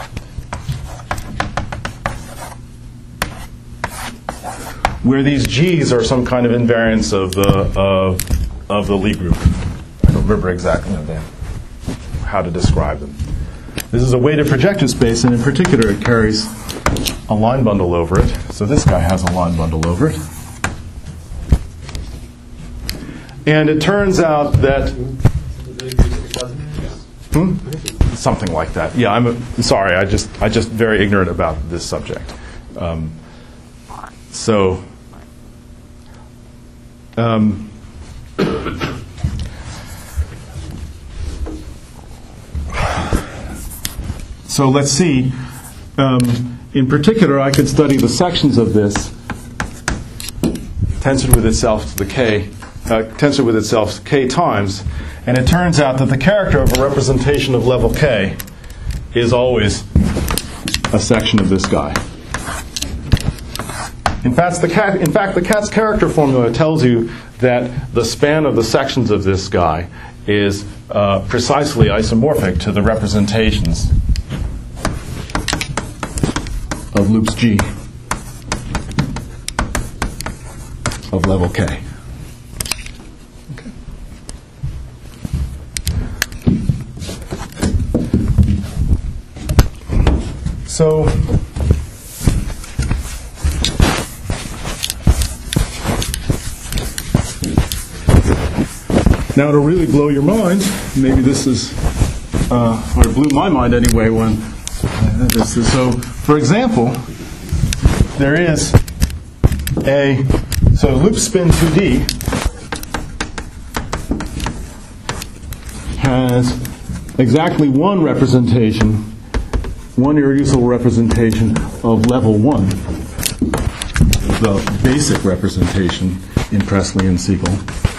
Where these G's are some kind of invariance of the Lie group. I don't remember exactly how to describe them. This is a weighted projective space, and in particular it carries a line bundle over it. So this guy has a line bundle over it. And it turns out that something like that. Yeah, I'm sorry. I just very ignorant about this subject. So let's see. In particular, I could study the sections of this tensored with itself to the k. Tensor with itself k times, and it turns out that the character of a representation of level k is always a section of this guy. In fact, the cat's character formula tells you that the span of the sections of this guy is precisely isomorphic to the representations of loops G of level k. So now to really blow your mind, maybe this is, or it blew my mind anyway when this is, so for example, there is so loop spin 2D has exactly one representation, one irreducible representation of level 1, the basic representation in Presley and Siegel.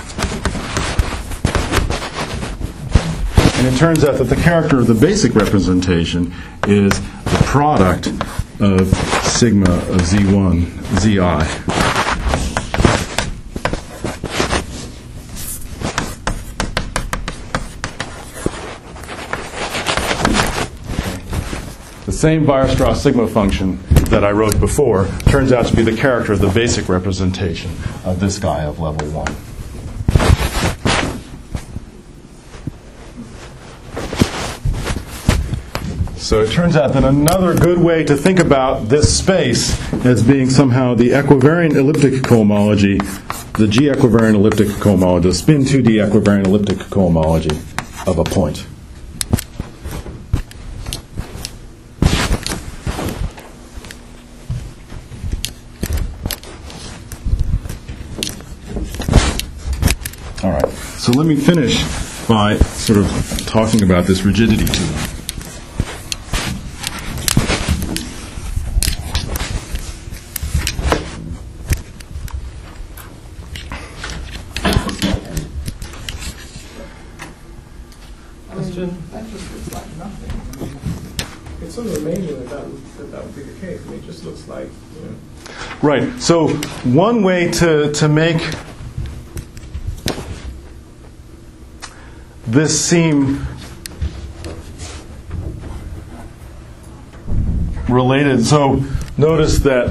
And it turns out that the character of the basic representation is the product of sigma of Z1, Zi. same Weierstrass sigma function that I wrote before turns out to be the character of the basic representation of this guy of level 1. So it turns out that another good way to think about this space as being somehow the equivariant elliptic cohomology, the G equivariant elliptic cohomology, the spin 2D equivariant elliptic cohomology of a point. All right, so let me finish by sort of talking about this rigidity too. That just looks like nothing. I mean, it's sort of amazing that would be the case. I mean, it just looks like, you know. Right. So one way to make this seem related. So notice that.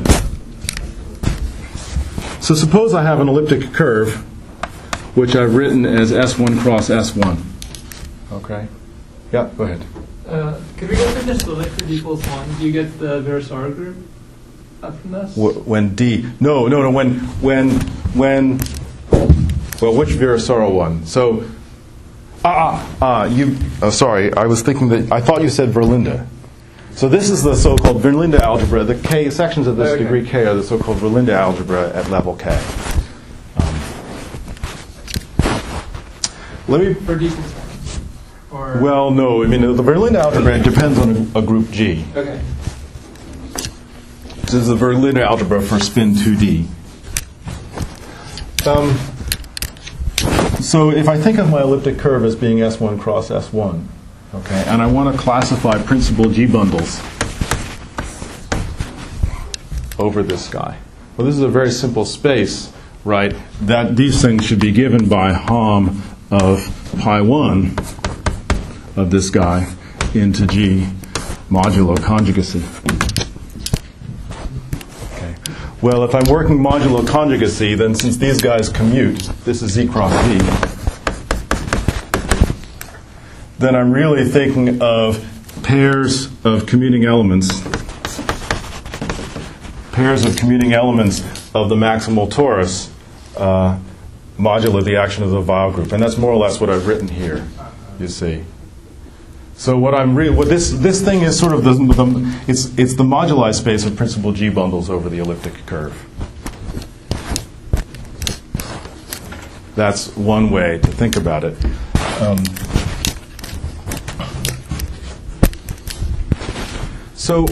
So suppose I have an elliptic curve, which I've written as S1 cross S1. Okay. Yeah. Go ahead. Can we go to this elliptic equals 1? Do you get the Virasoro group up from this? When D. No. When. Well, which Virasoro one? So. You. Sorry, I was thinking that. I thought you said Verlinde. So this is the so-called Verlinde algebra. The K sections of this degree K are the so-called Verlinde algebra at level K. Let me. For D equals 1. Or Well, no. I mean, the Verlinde algebra depends on a group G. okay. This is the Verlinde algebra for spin 2D. So if I think of my elliptic curve as being S1 cross S1, okay, and I want to classify principal G bundles over this guy. Well, this is a very simple space, right? That these things should be given by Hom of pi 1 of this guy into G modulo conjugacy. Well, if I'm working modulo conjugacy, then since these guys commute, this is Z cross V, then I'm really thinking of pairs of commuting elements of the maximal torus modulo the action of the Weil group. And that's more or less what I've written here, you see. So what this thing is sort of it's the moduli space of principal G bundles over the elliptic curve. That's one way to think about it. So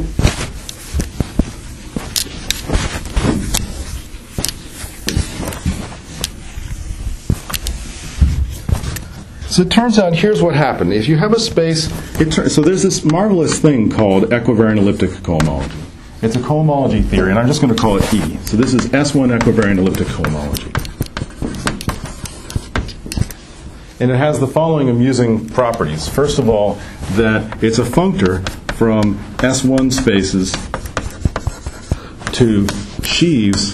it turns out, here's what happened. If you have a space, so there's this marvelous thing called equivariant elliptic cohomology. It's a cohomology theory, and I'm just going to call it E. So this is S1 equivariant elliptic cohomology. And it has the following amusing properties. First of all, that it's a functor from S1 spaces to sheaves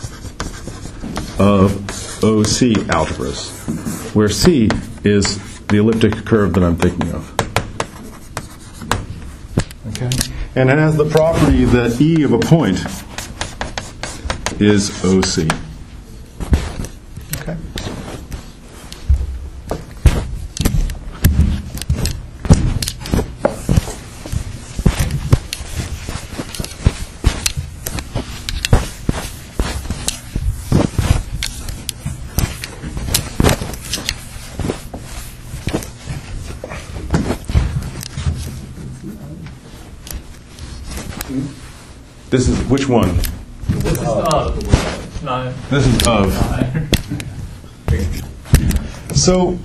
of OC algebras, where C is the elliptic curve that I'm thinking of. Okay? And it has the property that E of a point is OC. Okay? This is which one? This is of. No. This is of. So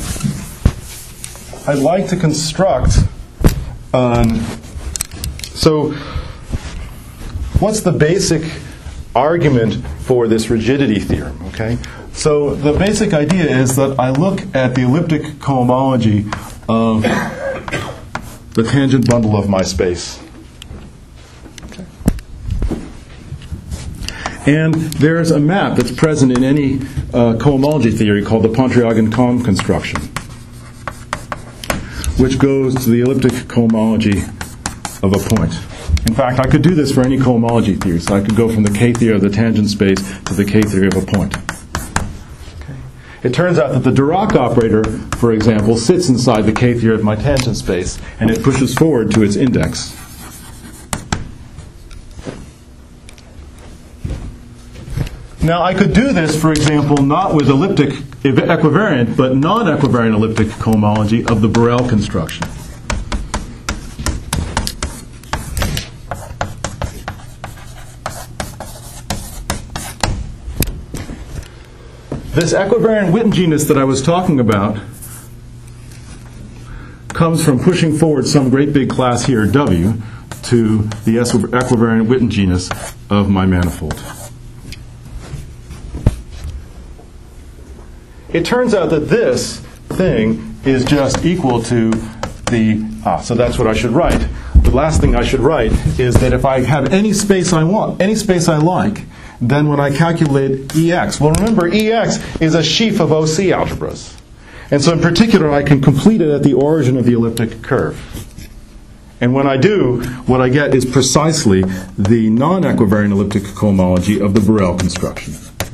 I'd like to construct. So what's the basic argument for this rigidity theorem? Okay. So the basic idea is that I look at the elliptic cohomology of the tangent bundle of my space. And there's a map that's present in any cohomology theory called the Pontryagin-Cohn construction, which goes to the elliptic cohomology of a point. In fact, I could do this for any cohomology theory. So I could go from the K-theory of the tangent space to the K-theory of a point. It turns out that the Dirac operator, for example, sits inside the K-theory of my tangent space, and it pushes forward to its index. Now, I could do this, for example, not with elliptic equivariant, but non-equivariant elliptic cohomology of the Borel construction. This equivariant Witten genus that I was talking about comes from pushing forward some great big class here, W, to the equivariant Witten genus of my manifold. It turns out that this thing is just equal to the, so that's what I should write. The last thing I should write is that if I have any space I want, any space I like, then when I calculate EX, well, remember, EX is a sheaf of OC algebras. And so in particular, I can complete it at the origin of the elliptic curve. And when I do, what I get is precisely the non-equivariant elliptic cohomology of the Borel construction.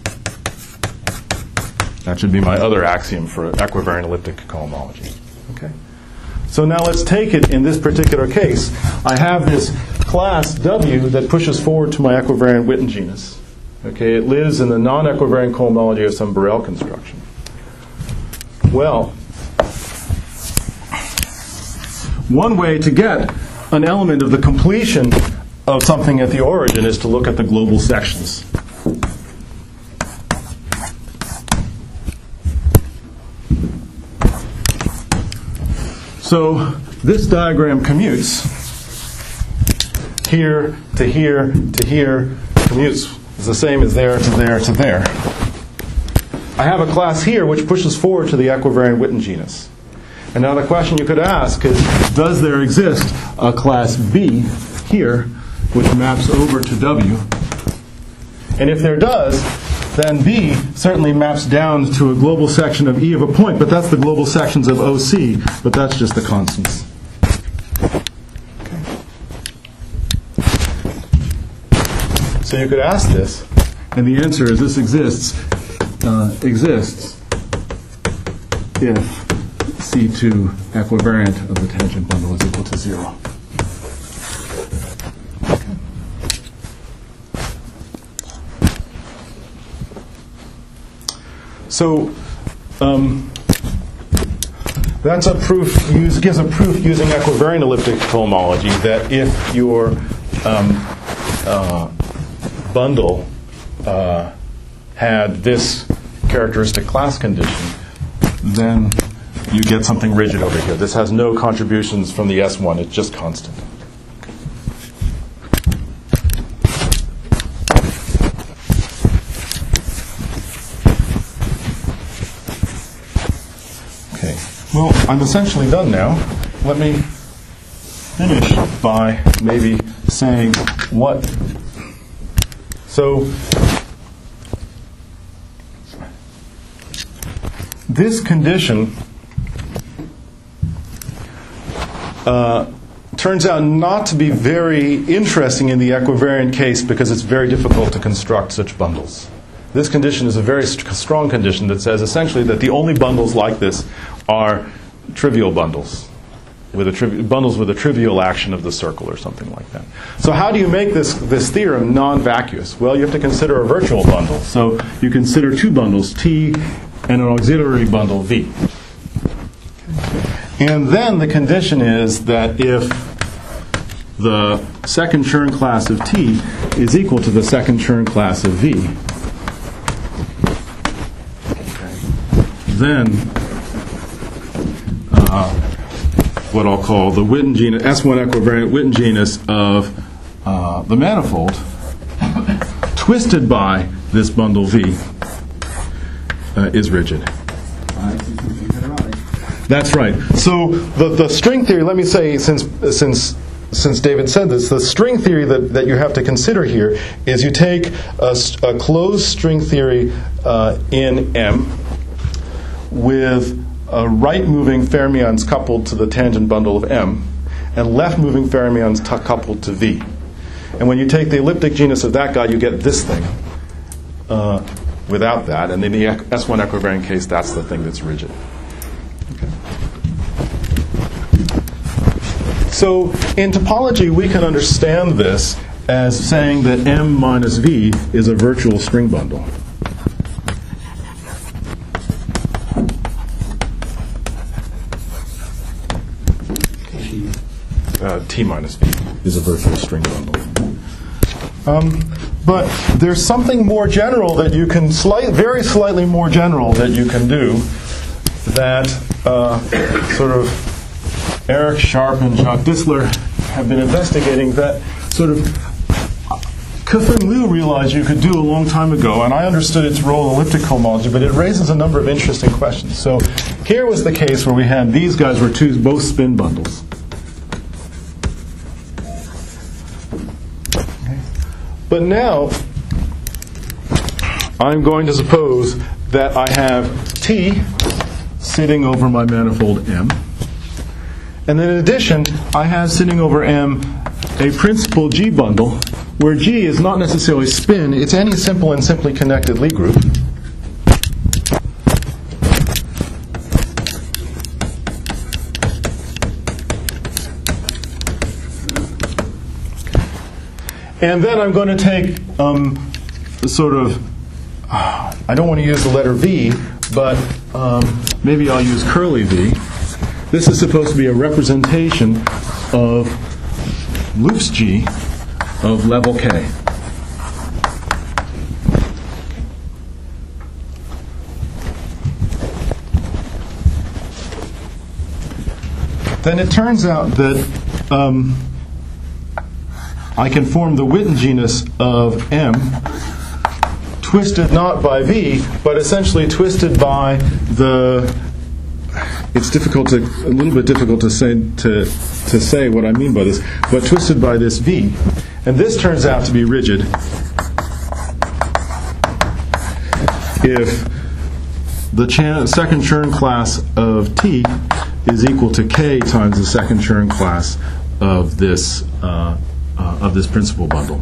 That should be my other axiom for equivariant elliptic cohomology. Okay? So now let's take it in this particular case. I have this class W that pushes forward to my equivariant Witten genus. Okay, it lives in the non-equivariant cohomology of some Borel construction. Well, one way to get an element of the completion of something at the origin is to look at the global sections. So this diagram commutes. Here to here to here commutes. It's the same as there to there to there. I have a class here which pushes forward to the equivariant Witten genus. And now the question you could ask is, does there exist a class B here which maps over to W? And if there does, then B certainly maps down to a global section of E of a point, but that's the global sections of OC, but that's just the constants. So you could ask this, and the answer is this exists if C2 equivariant of the tangent bundle is equal to 0. So that's a proof. Gives a proof using equivariant elliptic cohomology that if your bundle had this characteristic class condition, then you get something rigid over here. This has no contributions from the S1. It's just constant. Okay. Well, I'm essentially done now. Let me finish by maybe saying what. So this condition turns out not to be very interesting in the equivariant case because it's very difficult to construct such bundles. This condition is a very strong condition that says essentially that the only bundles like this are trivial bundles, bundles with a trivial action of the circle or something like that. So how do you make this theorem non-vacuous? Well, you have to consider a virtual bundle. So you consider two bundles, T and an auxiliary bundle, V. And then the condition is that if the second Chern class of T is equal to the second Chern class of V, then what I'll call the Witten genus, S1 equivariant Witten genus of the manifold, twisted by this bundle V, is rigid. That's right. So the string theory, let me say, since since David said this, the string theory that you have to consider here is you take a closed string theory in M with right-moving fermions coupled to the tangent bundle of M, and left-moving fermions coupled to V. And when you take the elliptic genus of that guy, you get this thing without that. And in the S1 equivariant case, that's the thing that's rigid. Okay. So in topology, we can understand this as saying that M minus V is a virtual string bundle. T minus V is a virtual string bundle. But there's something more general that you can, very slightly more general that you can do that sort of Eric Sharp and Jacques Dissler have been investigating, that sort of Ke-Feng Liu realized you could do a long time ago, and I understood its role in elliptic cohomology, but it raises a number of interesting questions. So here was the case where we had these guys were both spin bundles. But now, I'm going to suppose that I have T sitting over my manifold M. And then in addition, I have sitting over M a principal G bundle, where G is not necessarily spin, it's any simple and simply connected Lie group. And then I'm going to take sort of, I don't want to use the letter V, but maybe I'll use curly V. This is supposed to be a representation of loops G of level K. Then it turns out that I can form the Witten genus of M, twisted not by V, but essentially twisted by the. It's a little bit difficult to say what I mean by this, but twisted by this V, and this turns out to be rigid if the second Chern class of T is equal to K times the second Chern class of this principal bundle.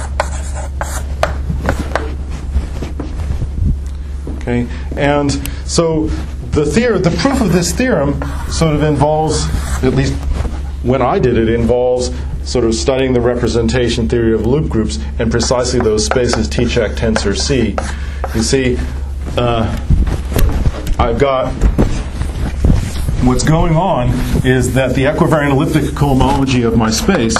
Okay, and so the proof of this theorem sort of involves, at least when I did it, involves sort of studying the representation theory of loop groups and precisely those spaces T check tensor C. You see, I've got what's going on is that the equivariant elliptic cohomology of my space,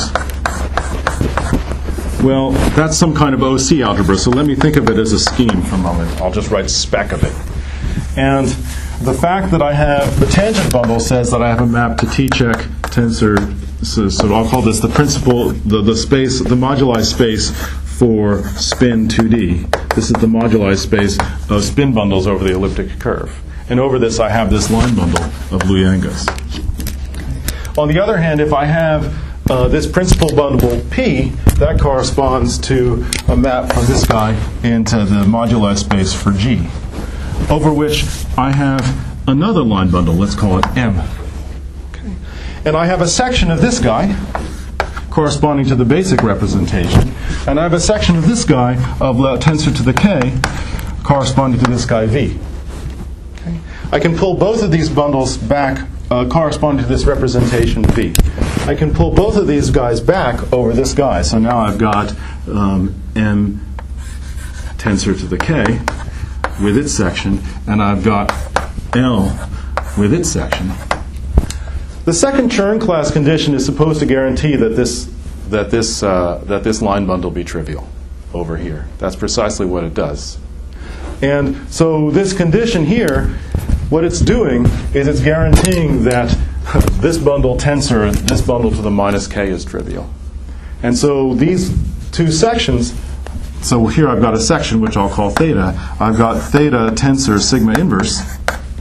well, that's some kind of OC algebra, so let me think of it as a scheme for a moment. I'll just write spec of it. And the fact that I have the tangent bundle says that I have a map to T-check tensor, so I'll call this the principal, the space, the moduli space for spin 2D. This is the moduli space of spin bundles over the elliptic curve. And over this I have this line bundle of Luyangas. On the other hand, if I have this principal bundle P, that corresponds to a map from this guy into the moduli space for G, over which I have another line bundle, let's call it M. Okay. And I have a section of this guy corresponding to the basic representation, and I have a section of this guy of tensor to the K corresponding to this guy V. Okay. I can pull both of these bundles back corresponding to this representation V. I can pull both of these guys back over this guy. So now I've got M tensor to the K with its section, and I've got L with its section. The second Chern class condition is supposed to guarantee that this line bundle be trivial over here. That's precisely what it does. And so this condition here, what it's doing is it's guaranteeing that this bundle tensor, this bundle to the minus K is trivial. And so these two sections, so here I've got a section which I'll call theta. I've got theta tensor sigma inverse.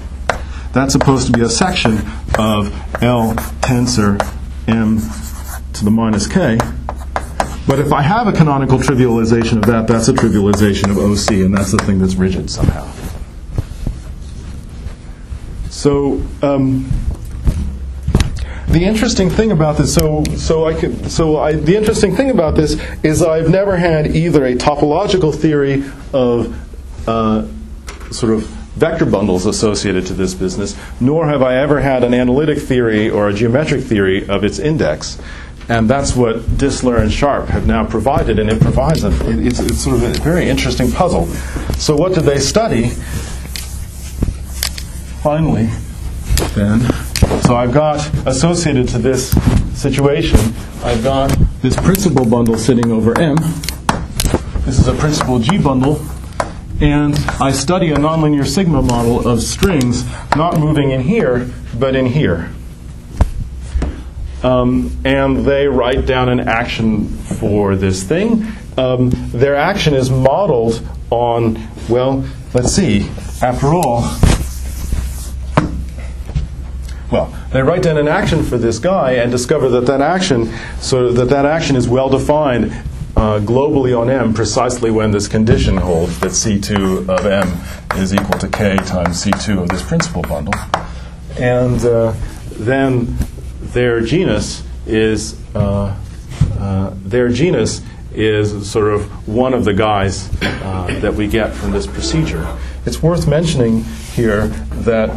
That's supposed to be a section of L tensor M to the minus k. But if I have a canonical trivialization of that, that's a trivialization of OC, and that's the thing that's rigid somehow. So the interesting thing about this, the interesting thing about this is I've never had either a topological theory of sort of vector bundles associated to this business, nor have I ever had an analytic theory or a geometric theory of its index. And that's what Dissler and Sharp have now provided, and it provides it's sort of a very interesting puzzle. So what did they study? Finally, then, so I've got, associated to this situation, I've got this principal bundle sitting over M. This is a principal G bundle. And I study a nonlinear sigma model of strings not moving in here, but in here. And they write down an action for this thing. Their action is modeled on, well, let's see, after all, well, they write down an action for this guy and discover that that action is well defined globally on M precisely when this condition holds that C2 of M is equal to K times C2 of this principal bundle. And then their genus is sort of one of the guys that we get from this procedure. It's worth mentioning here that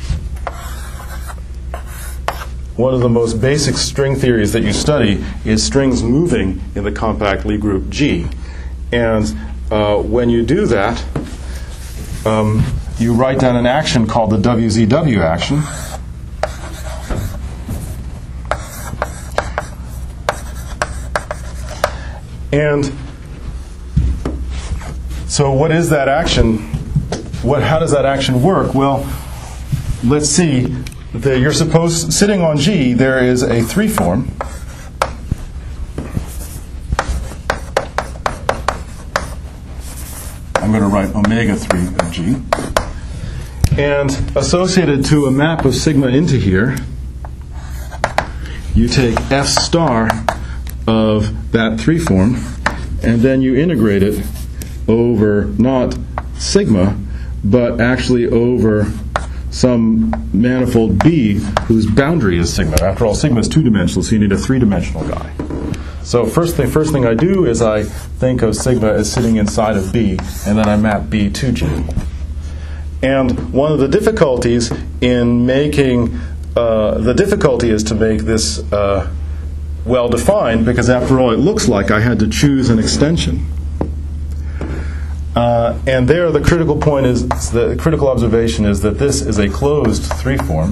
one of the most basic string theories that you study is strings moving in the compact Lie group G. And when you do that, you write down an action called the WZW action. And so what is that action? How does that action work? Well, let's see. You're supposed, sitting on G, there is a 3-form. I'm going to write omega 3 of G. And associated to a map of sigma into here, you take F star of that 3-form, and then you integrate it over not sigma, but actually over some manifold B whose boundary is sigma. After all, sigma is 2-dimensional, so you need a 3-dimensional guy. So first thing I do is I think of sigma as sitting inside of B, and then I map B to G. And one of the difficulties in making the difficulty is to make this well defined, because after all, it looks like I had to choose an extension. And there, the critical point is, the critical observation is that this is a closed 3-form.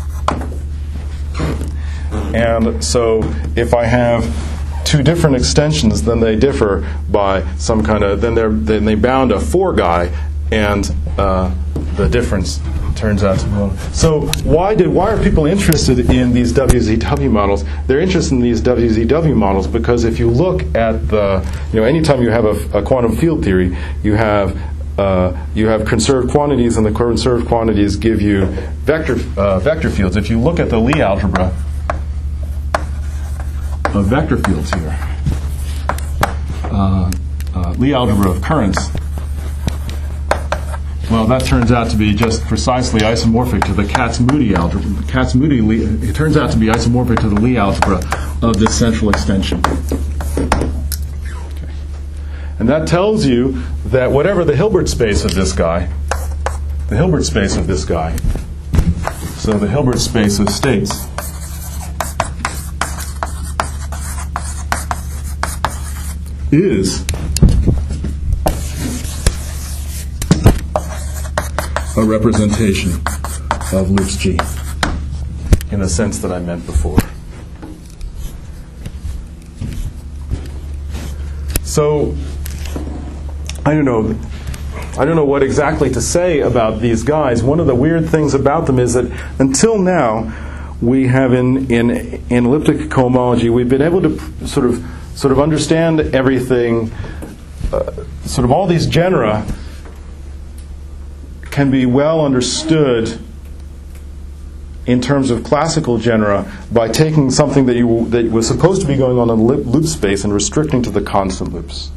And so if I have two different extensions, then they differ by some kind of, then they bound a 4 guy, and the difference turns out to be 1. So why are people interested in these WZW models? They're interested in these WZW models because if you look at anytime you have a quantum field theory, you have conserved quantities, and the conserved quantities give you vector fields. If you look at the Lie algebra of vector fields here, Lie algebra of currents, well, that turns out to be just precisely isomorphic to the Kac-Moody algebra. It turns out to be isomorphic to the Lie algebra of this central extension. Okay. And that tells you that whatever the Hilbert space of this guy, so the Hilbert space of states, is a representation of loops G in the sense that I meant before. So I don't know what exactly to say about these guys. One of the weird things about them is that until now we have in elliptic cohomology we've been able to sort of understand everything, sort of all these genera can be well understood in terms of classical genera by taking something that was supposed to be going on in loop space and restricting to the constant loops.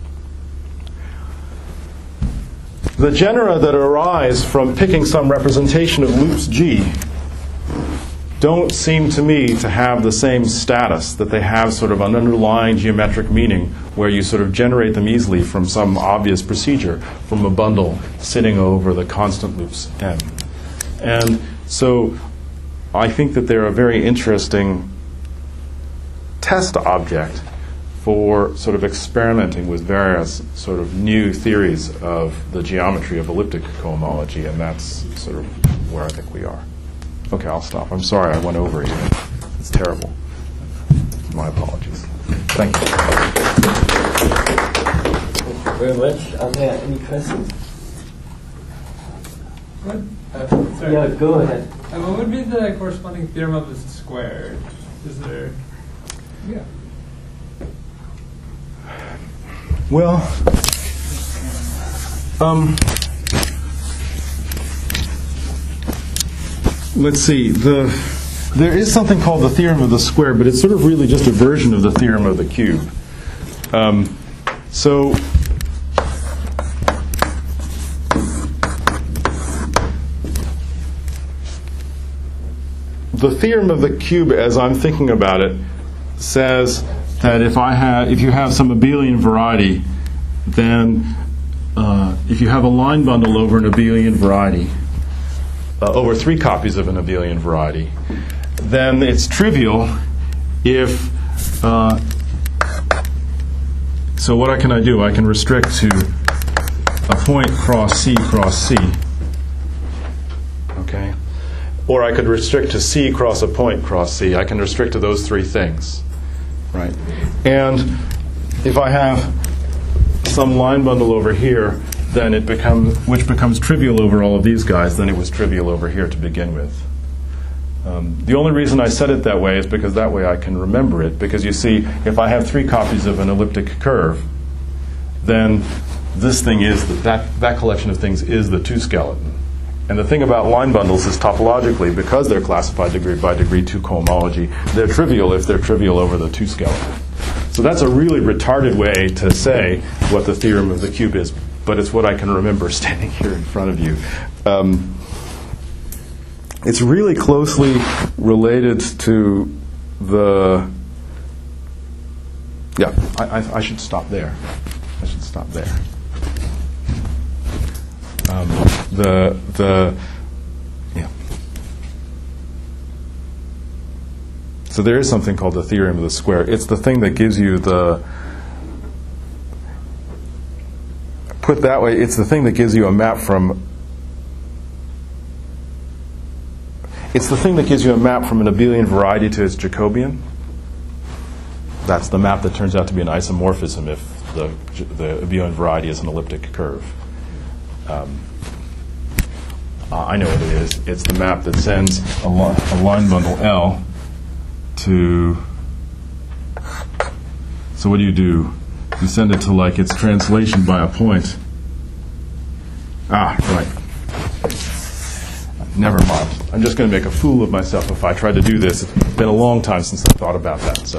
The genera that arise from picking some representation of loops G don't seem to me to have the same status, that they have sort of an underlying geometric meaning where you sort of generate them easily from some obvious procedure from a bundle sitting over the constant loops M. And so I think that they're a very interesting test object for sort of experimenting with various sort of new theories of the geometry of elliptic cohomology, and that's sort of where I think we are. Okay, I'll stop. I'm sorry I went over it. It's terrible. My apologies. Thank you. Thank you very much. Are there any questions? What? Sorry. Yeah, go ahead. What would be the corresponding theorem of the squared? Is there? Yeah. Well, let's see. There is something called the theorem of the square, but it's sort of really just a version of the theorem of the cube. So the theorem of the cube, as I'm thinking about it, says that if you have some abelian variety, then if you have a line bundle over an abelian variety, over 3 copies of an abelian variety, then it's trivial if so what can I do? I can restrict to a point cross C, okay? Or I could restrict to C cross a point cross C. I can restrict to those 3 things, right? And if I have some line bundle over here, then which becomes trivial over all of these guys, then it was trivial over here to begin with. The only reason I said it that way is because that way I can remember it. Because you see, if I have 3 copies of an elliptic curve, then this thing is that collection of things is the 2 skeleton. And the thing about line bundles is topologically, because they're classified degree by degree 2 cohomology, they're trivial if they're trivial over the 2 skeleton. So that's a really retarded way to say what the theorem of the cube is, but it's what I can remember standing here in front of you. It's really closely related to the... Yeah, I should stop there. Yeah. So there is something called the theorem of the square. It's the thing that gives you put that way, it's the thing that gives you a map from... It's the thing that gives you a map from an abelian variety to its Jacobian. That's the map that turns out to be an isomorphism if the abelian variety is an elliptic curve. I know what it is. It's the map that sends a line bundle L to... So what do? You send it to like its translation by a point. Right. Never mind. I'm just going to make a fool of myself if I try to do this. It's been a long time since I thought about that. So,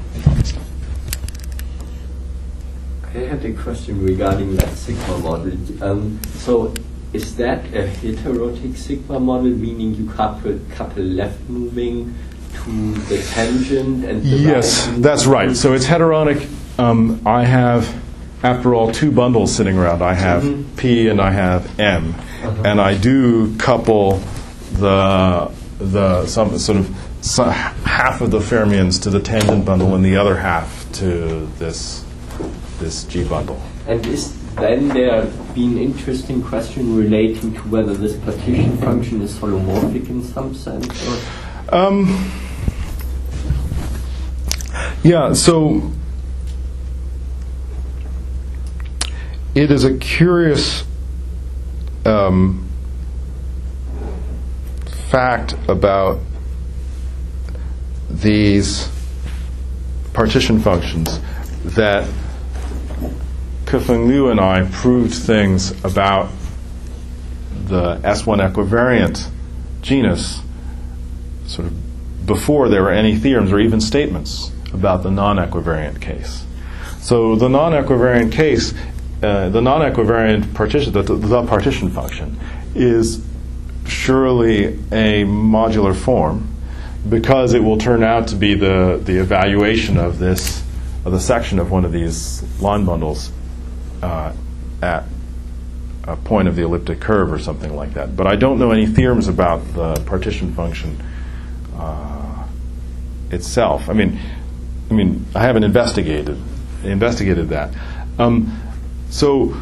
I had a question regarding that sigma model. So, is that a heterotic sigma model, meaning you couple left moving to the tangent and the yes, right that's right. So it's heteronic. I have, after all, 2 bundles sitting around. I have P and I have M. And I do couple some half of the fermions to the tangent bundle and the other half to this G bundle. And is then there be an interesting question relating to whether this partition function is holomorphic in some sense? Or? Yeah, so it is a curious fact about these partition functions that Ke-Feng Liu and I proved things about the S1 equivariant genus sort of before there were any theorems or even statements about the non-equivariant case. So the non-equivariant case, the non-equivariant partition, the partition function, is surely a modular form because it will turn out to be the evaluation of the section of one of these line bundles at a point of the elliptic curve or something like that. But I don't know any theorems about the partition function itself. I mean, I haven't investigated that. So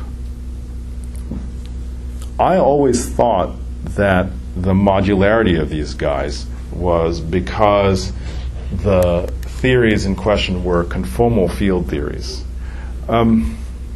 I always thought that the modularity of these guys was because the theories in question were conformal field theories. I'm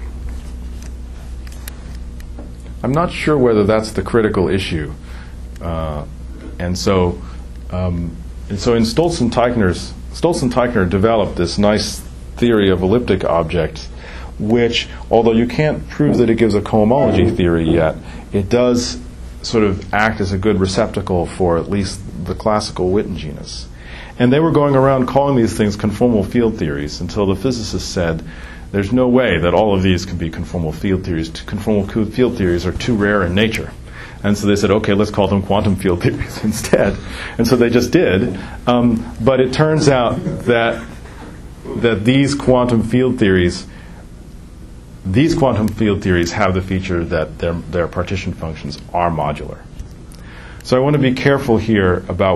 not sure whether that's the critical issue, and so in Stolz-Teichner developed this nice theory of elliptic objects, which, although you can't prove that it gives a cohomology theory yet, it does sort of act as a good receptacle for at least the classical Witten genus. And they were going around calling these things conformal field theories until the physicists said, there's no way that all of these can be conformal field theories. Conformal field theories are too rare in nature. And so they said, okay, let's call them quantum field theories instead. And so they just did. But it turns out that these quantum field theories have the feature that their partition functions are modular. So I want to be careful here about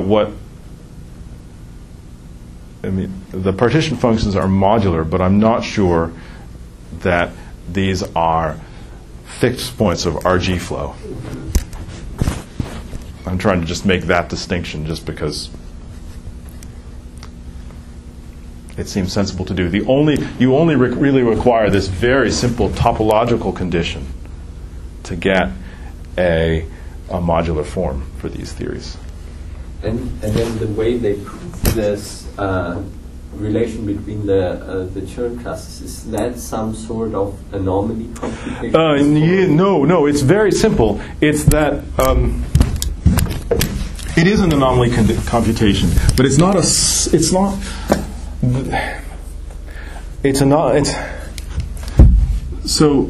the partition functions are modular, but I'm not sure that these are fixed points of RG flow. I'm trying to just make that distinction just because it seems sensible to do. You only really require this very simple topological condition to get a modular form for these theories. And then the way they prove this relation between the Chern classes, is that some sort of anomaly computation? No, it's very simple. It's that it is an anomaly computation, but it's not. So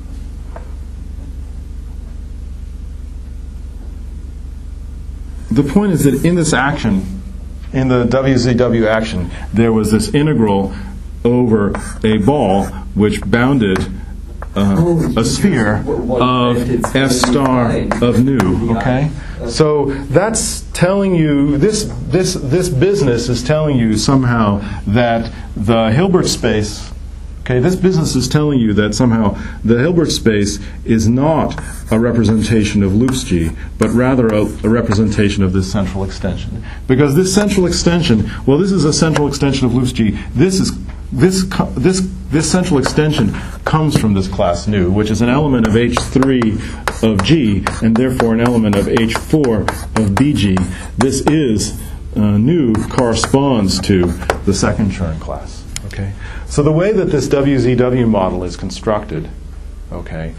the point is that in this action, in the WZW action, there was this integral over a ball which bounded a sphere of f star of nu. Okay, so that's telling you this business is telling you somehow that the Hilbert space. Okay, this business is telling you that somehow the Hilbert space is not a representation of loops G, but rather a representation of this central extension. Because this central extension, well, this is a central extension of loops G. This central extension comes from this class nu, which is an element of H3 of G, and therefore an element of H4 of BG. This is nu corresponds to the second Chern class. Okay, so the way that this WZW model is constructed, okay,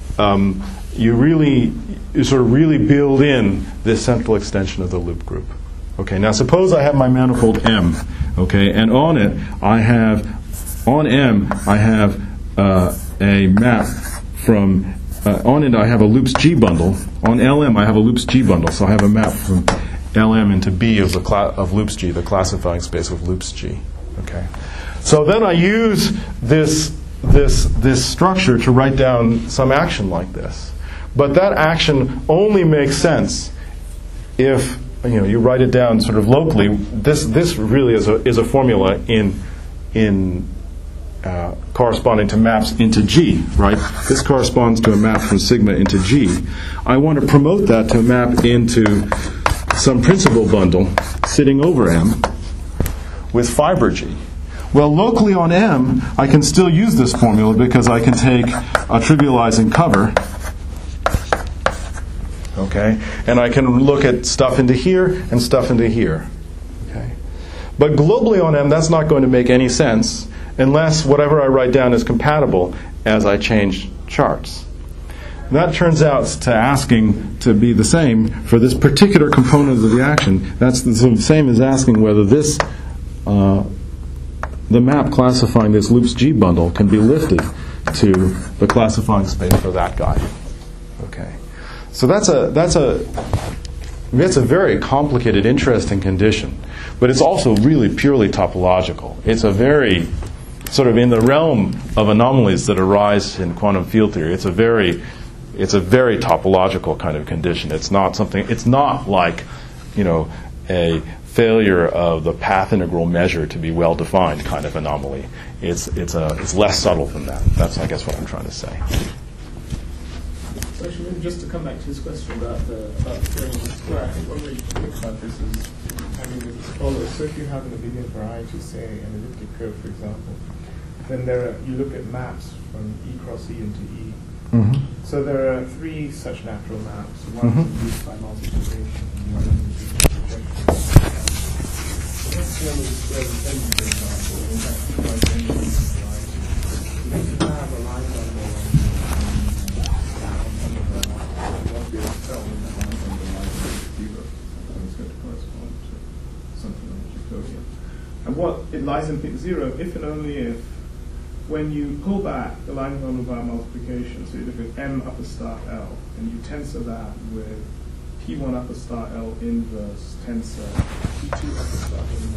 you sort of really build in this central extension of the loop group. Okay, now suppose I have my manifold M, okay, and on it I have, on M I have a map from, on it I have a loops G bundle, on LM I have a loops G bundle, so I have a map from LM into B of loops G, the classifying space of loops G. Okay, so then I use this structure to write down some action like this, but that action only makes sense if you write it down sort of locally. This really is a formula in corresponding to maps into G, right? This corresponds to a map from sigma into G. I want to promote that to a map into some principal bundle sitting over M with fiber G. Well, locally on M, I can still use this formula because I can take a trivializing cover, okay, and I can look at stuff into here and stuff into here, okay. But globally on M, that's not going to make any sense unless whatever I write down is compatible as I change charts. that turns out to asking to be the same for this particular component of the action. That's the same as asking whether this, the map classifying this loops G bundle can be lifted to the classifying space for that guy. Okay, so that's a very complicated, interesting condition, but it's also really purely topological. It's a very sort of in the realm of anomalies that arise in quantum field theory. It's a very topological kind of condition. It's not something. It's not like, a failure of the path integral measure to be well defined kind of anomaly. It's less subtle than that. That's, I guess, what I'm trying to say. So actually, just to come back to his question about squaring the square, I think one way to think about this is, it's as follows. So if you have an abelian variety, say an elliptic curve, for example, then you look at maps from E cross E into E. Mm-hmm. So there are three such natural maps. One is induced by multiplication, and one is induced by projection. So let's say the square of 10, for example, and that's quite dangerous, right? If you have a line bundle on the graph, it won't be able to tell when that line bundle lies at 0. So it's going to correspond to something like Jacobian. And what it lies in pick 0 if and only if, when you pull back the line bundle by multiplication, so you look at M upper star L, and you tensor that with P1 upper star L inverse tensor P2 upper star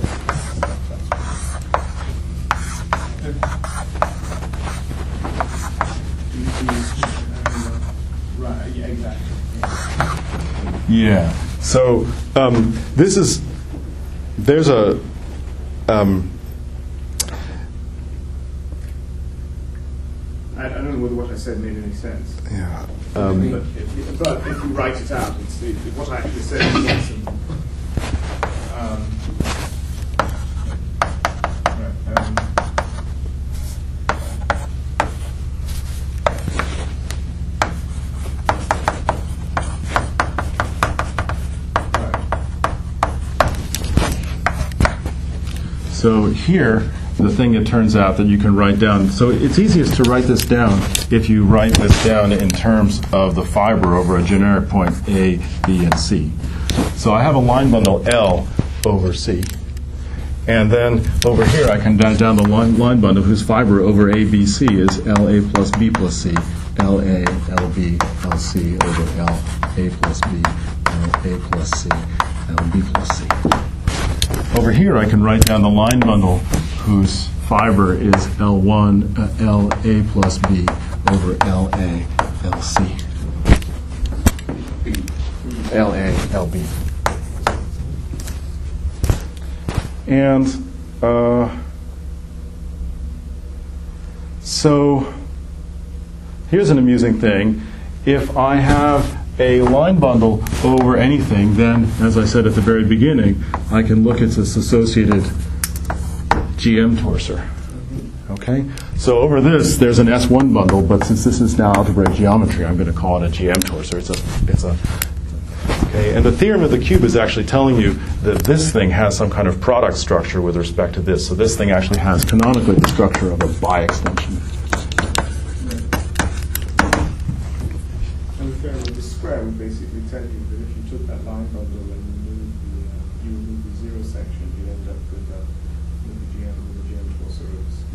inverse. Right, yeah, exactly. Yeah. So there's a I don't know whether what I said made any sense. yeah. But if you write it out, what I actually said is very simple. So here, the thing it turns out that you can write down, so it's easiest to write this down if you write this down in terms of the fiber over a generic point A, B, and C. So I have a line bundle L over C. And then over here I can write down the line bundle whose fiber over A, B, C is LA plus B plus C, LA, LB, LC over LA plus B, LA plus C, LB plus C. Over here, I can write down the line bundle whose fiber is L1, LA plus B over LA, LC. LA, LB. And so here's an amusing thing. If I have a line bundle over anything, then, as I said at the very beginning, I can look at this associated GM torsor. Okay? So over this, there's an S1 bundle, but since this is now algebraic geometry, I'm going to call it a GM torsor. Okay? And the theorem of the cube is actually telling you that this thing has some kind of product structure with respect to this. So this thing actually has canonically the structure of a bi-extension. Square would basically tell you that if you took that line bundle and you remove the zero section, you'd end up with the GM torsor of C.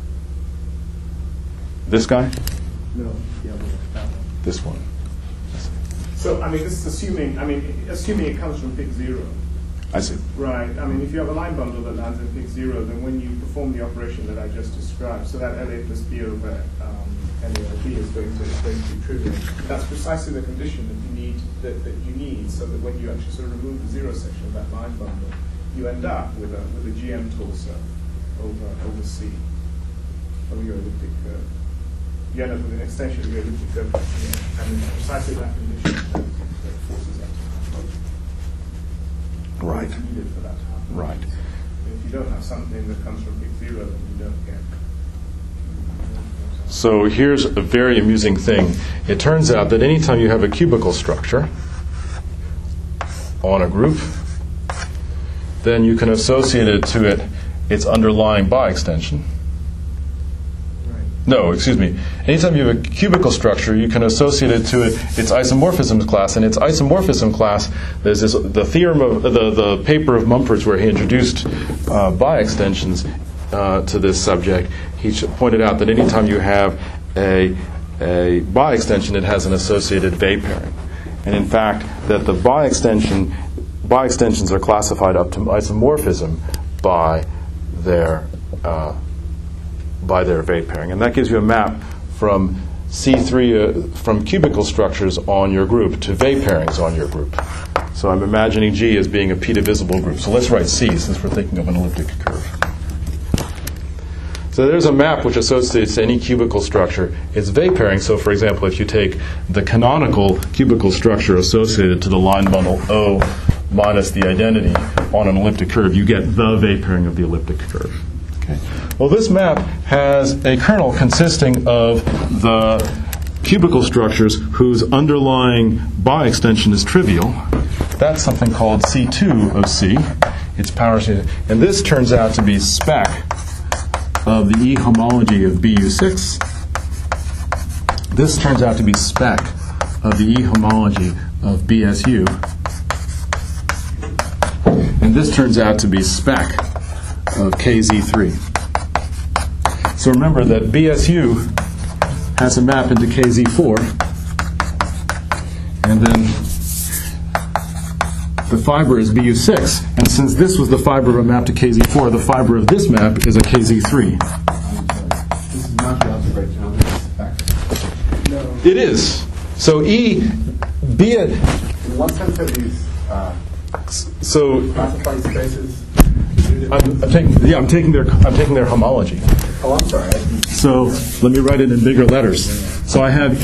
This guy? No, the other one, that one. This one. So, this is assuming it comes from pick 0. I see. Right. If you have a line bundle that lands in pick 0, then when you perform the operation that I just described, so that LA plus B over LA/B is going to be trivial. That's precisely the condition that you need, so that when you actually sort of remove the zero section of that line bundle, you end up with a GM torsor over C of your elliptic curve. You end up with an extension of your elliptic curve, and it's precisely that condition that forces that to happen. Right. It's needed for that to happen. Right. If you don't have something that comes from pick 0, then you don't get. So here's a very amusing thing. It turns out that anytime you have a cubical structure on a group, then you can associate it to its underlying bi-extension. Right. No, excuse me. Anytime you have a cubical structure, you can associate it to its isomorphism class. And its isomorphism class, there's the theorem of the paper of Mumford's where he introduced bi-extensions to this subject. He pointed out that anytime you have a bi-extension, it has an associated Weil pairing. And in fact, that the bi-extensions are classified up to isomorphism by their Weil pairing. And that gives you a map from C3, from cubical structures on your group to Weil pairings on your group. So I'm imagining G as being a p-divisible group. So let's write C since we're thinking of an elliptic curve. So there's a map which associates to any cubical structure its Weil pairing. So for example, if you take the canonical cubical structure associated to the line bundle O minus the identity on an elliptic curve, you get the Weil pairing of the elliptic curve. Okay. Well, this map has a kernel consisting of the cubical structures whose underlying bi-extension is trivial. That's something called C2 of C. Its power, and this turns out to be spec of the E homology of BU6. This turns out to be spec of the E homology of BSU. And this turns out to be spec of KZ3. So remember that BSU has a map into KZ4, and then the fiber is BU6. And since this was the fiber of a map to KZ4, the fiber of this map is a KZ3. This is not the algebraic geometry effect. No. It is. So E, B. In what sense are these So classified spaces? I'm taking their homology. Oh, I'm sorry. So let me write it in bigger letters. So I have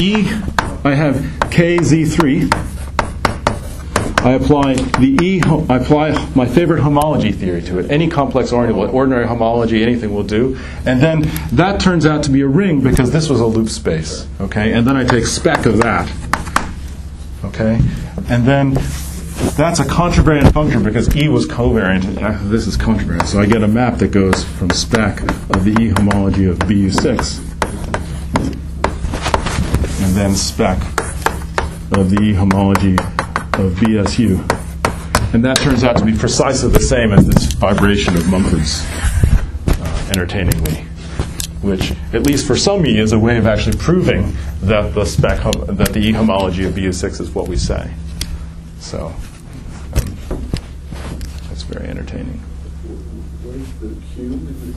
KZ3. I apply my favorite homology theory to it. Any complex ordinary homology, anything will do. And then that turns out to be a ring because this was a loop space. Okay, and then I take spec of that. Okay, and then that's a contravariant function because E was covariant. This is contravariant. So I get a map that goes from spec of the E homology of BU6 and then spec of the E homology of BSU. And that turns out to be precisely the same as this vibration of Mumford's, entertainingly, which, at least for some E, is a way of actually proving that that the E homology of BU6 is what we say. So that's very entertaining. Where's the cube in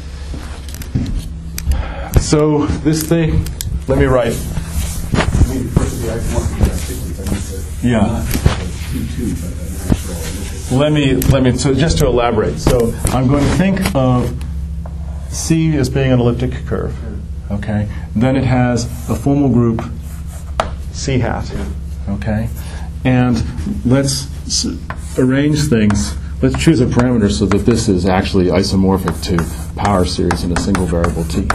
this? So this thing, let me write. I mean, first of the isomorphic sequence, I need to Yeah. Q2, but an actual Let me. So just to elaborate. So I'm going to think of C as being an elliptic curve. Okay. Then it has a formal group C hat. Okay. And let's arrange things. Let's choose a parameter so that this is actually isomorphic to power series in a single variable T.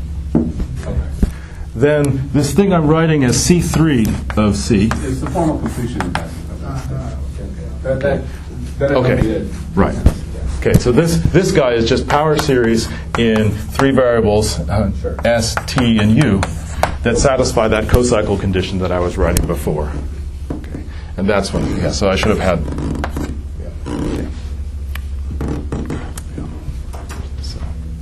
Then this thing I'm writing as C3 of C. It's the formal completion of that. That Okay. Right. Okay, so this guy is just power series in three variables, S, T, and U, that satisfy that cocycle condition that I was writing before. Okay, and that's when, yeah, so I should have had, yeah. So.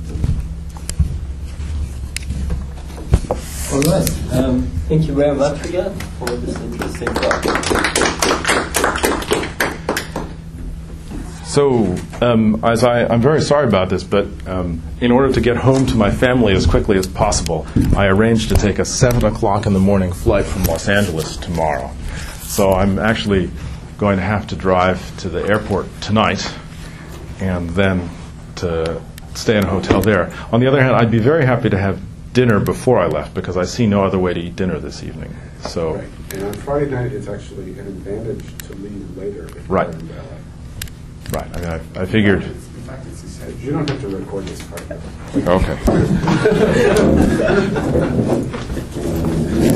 All right. Thank you very much again for this interesting talk. So, I'm very sorry about this, but in order to get home to my family as quickly as possible, I arranged to take a 7 o'clock in the morning flight from Los Angeles tomorrow. So I'm actually going to have to drive to the airport tonight and then to stay in a hotel there. On the other hand, I'd be very happy to have dinner before I left because I see no other way to eat dinner this evening. So, Right. And on Friday night, it's actually an advantage to leave later. If Right. you're in ballet. right, I mean, I figured. In fact, it's essential. You don't have to record this part. Okay.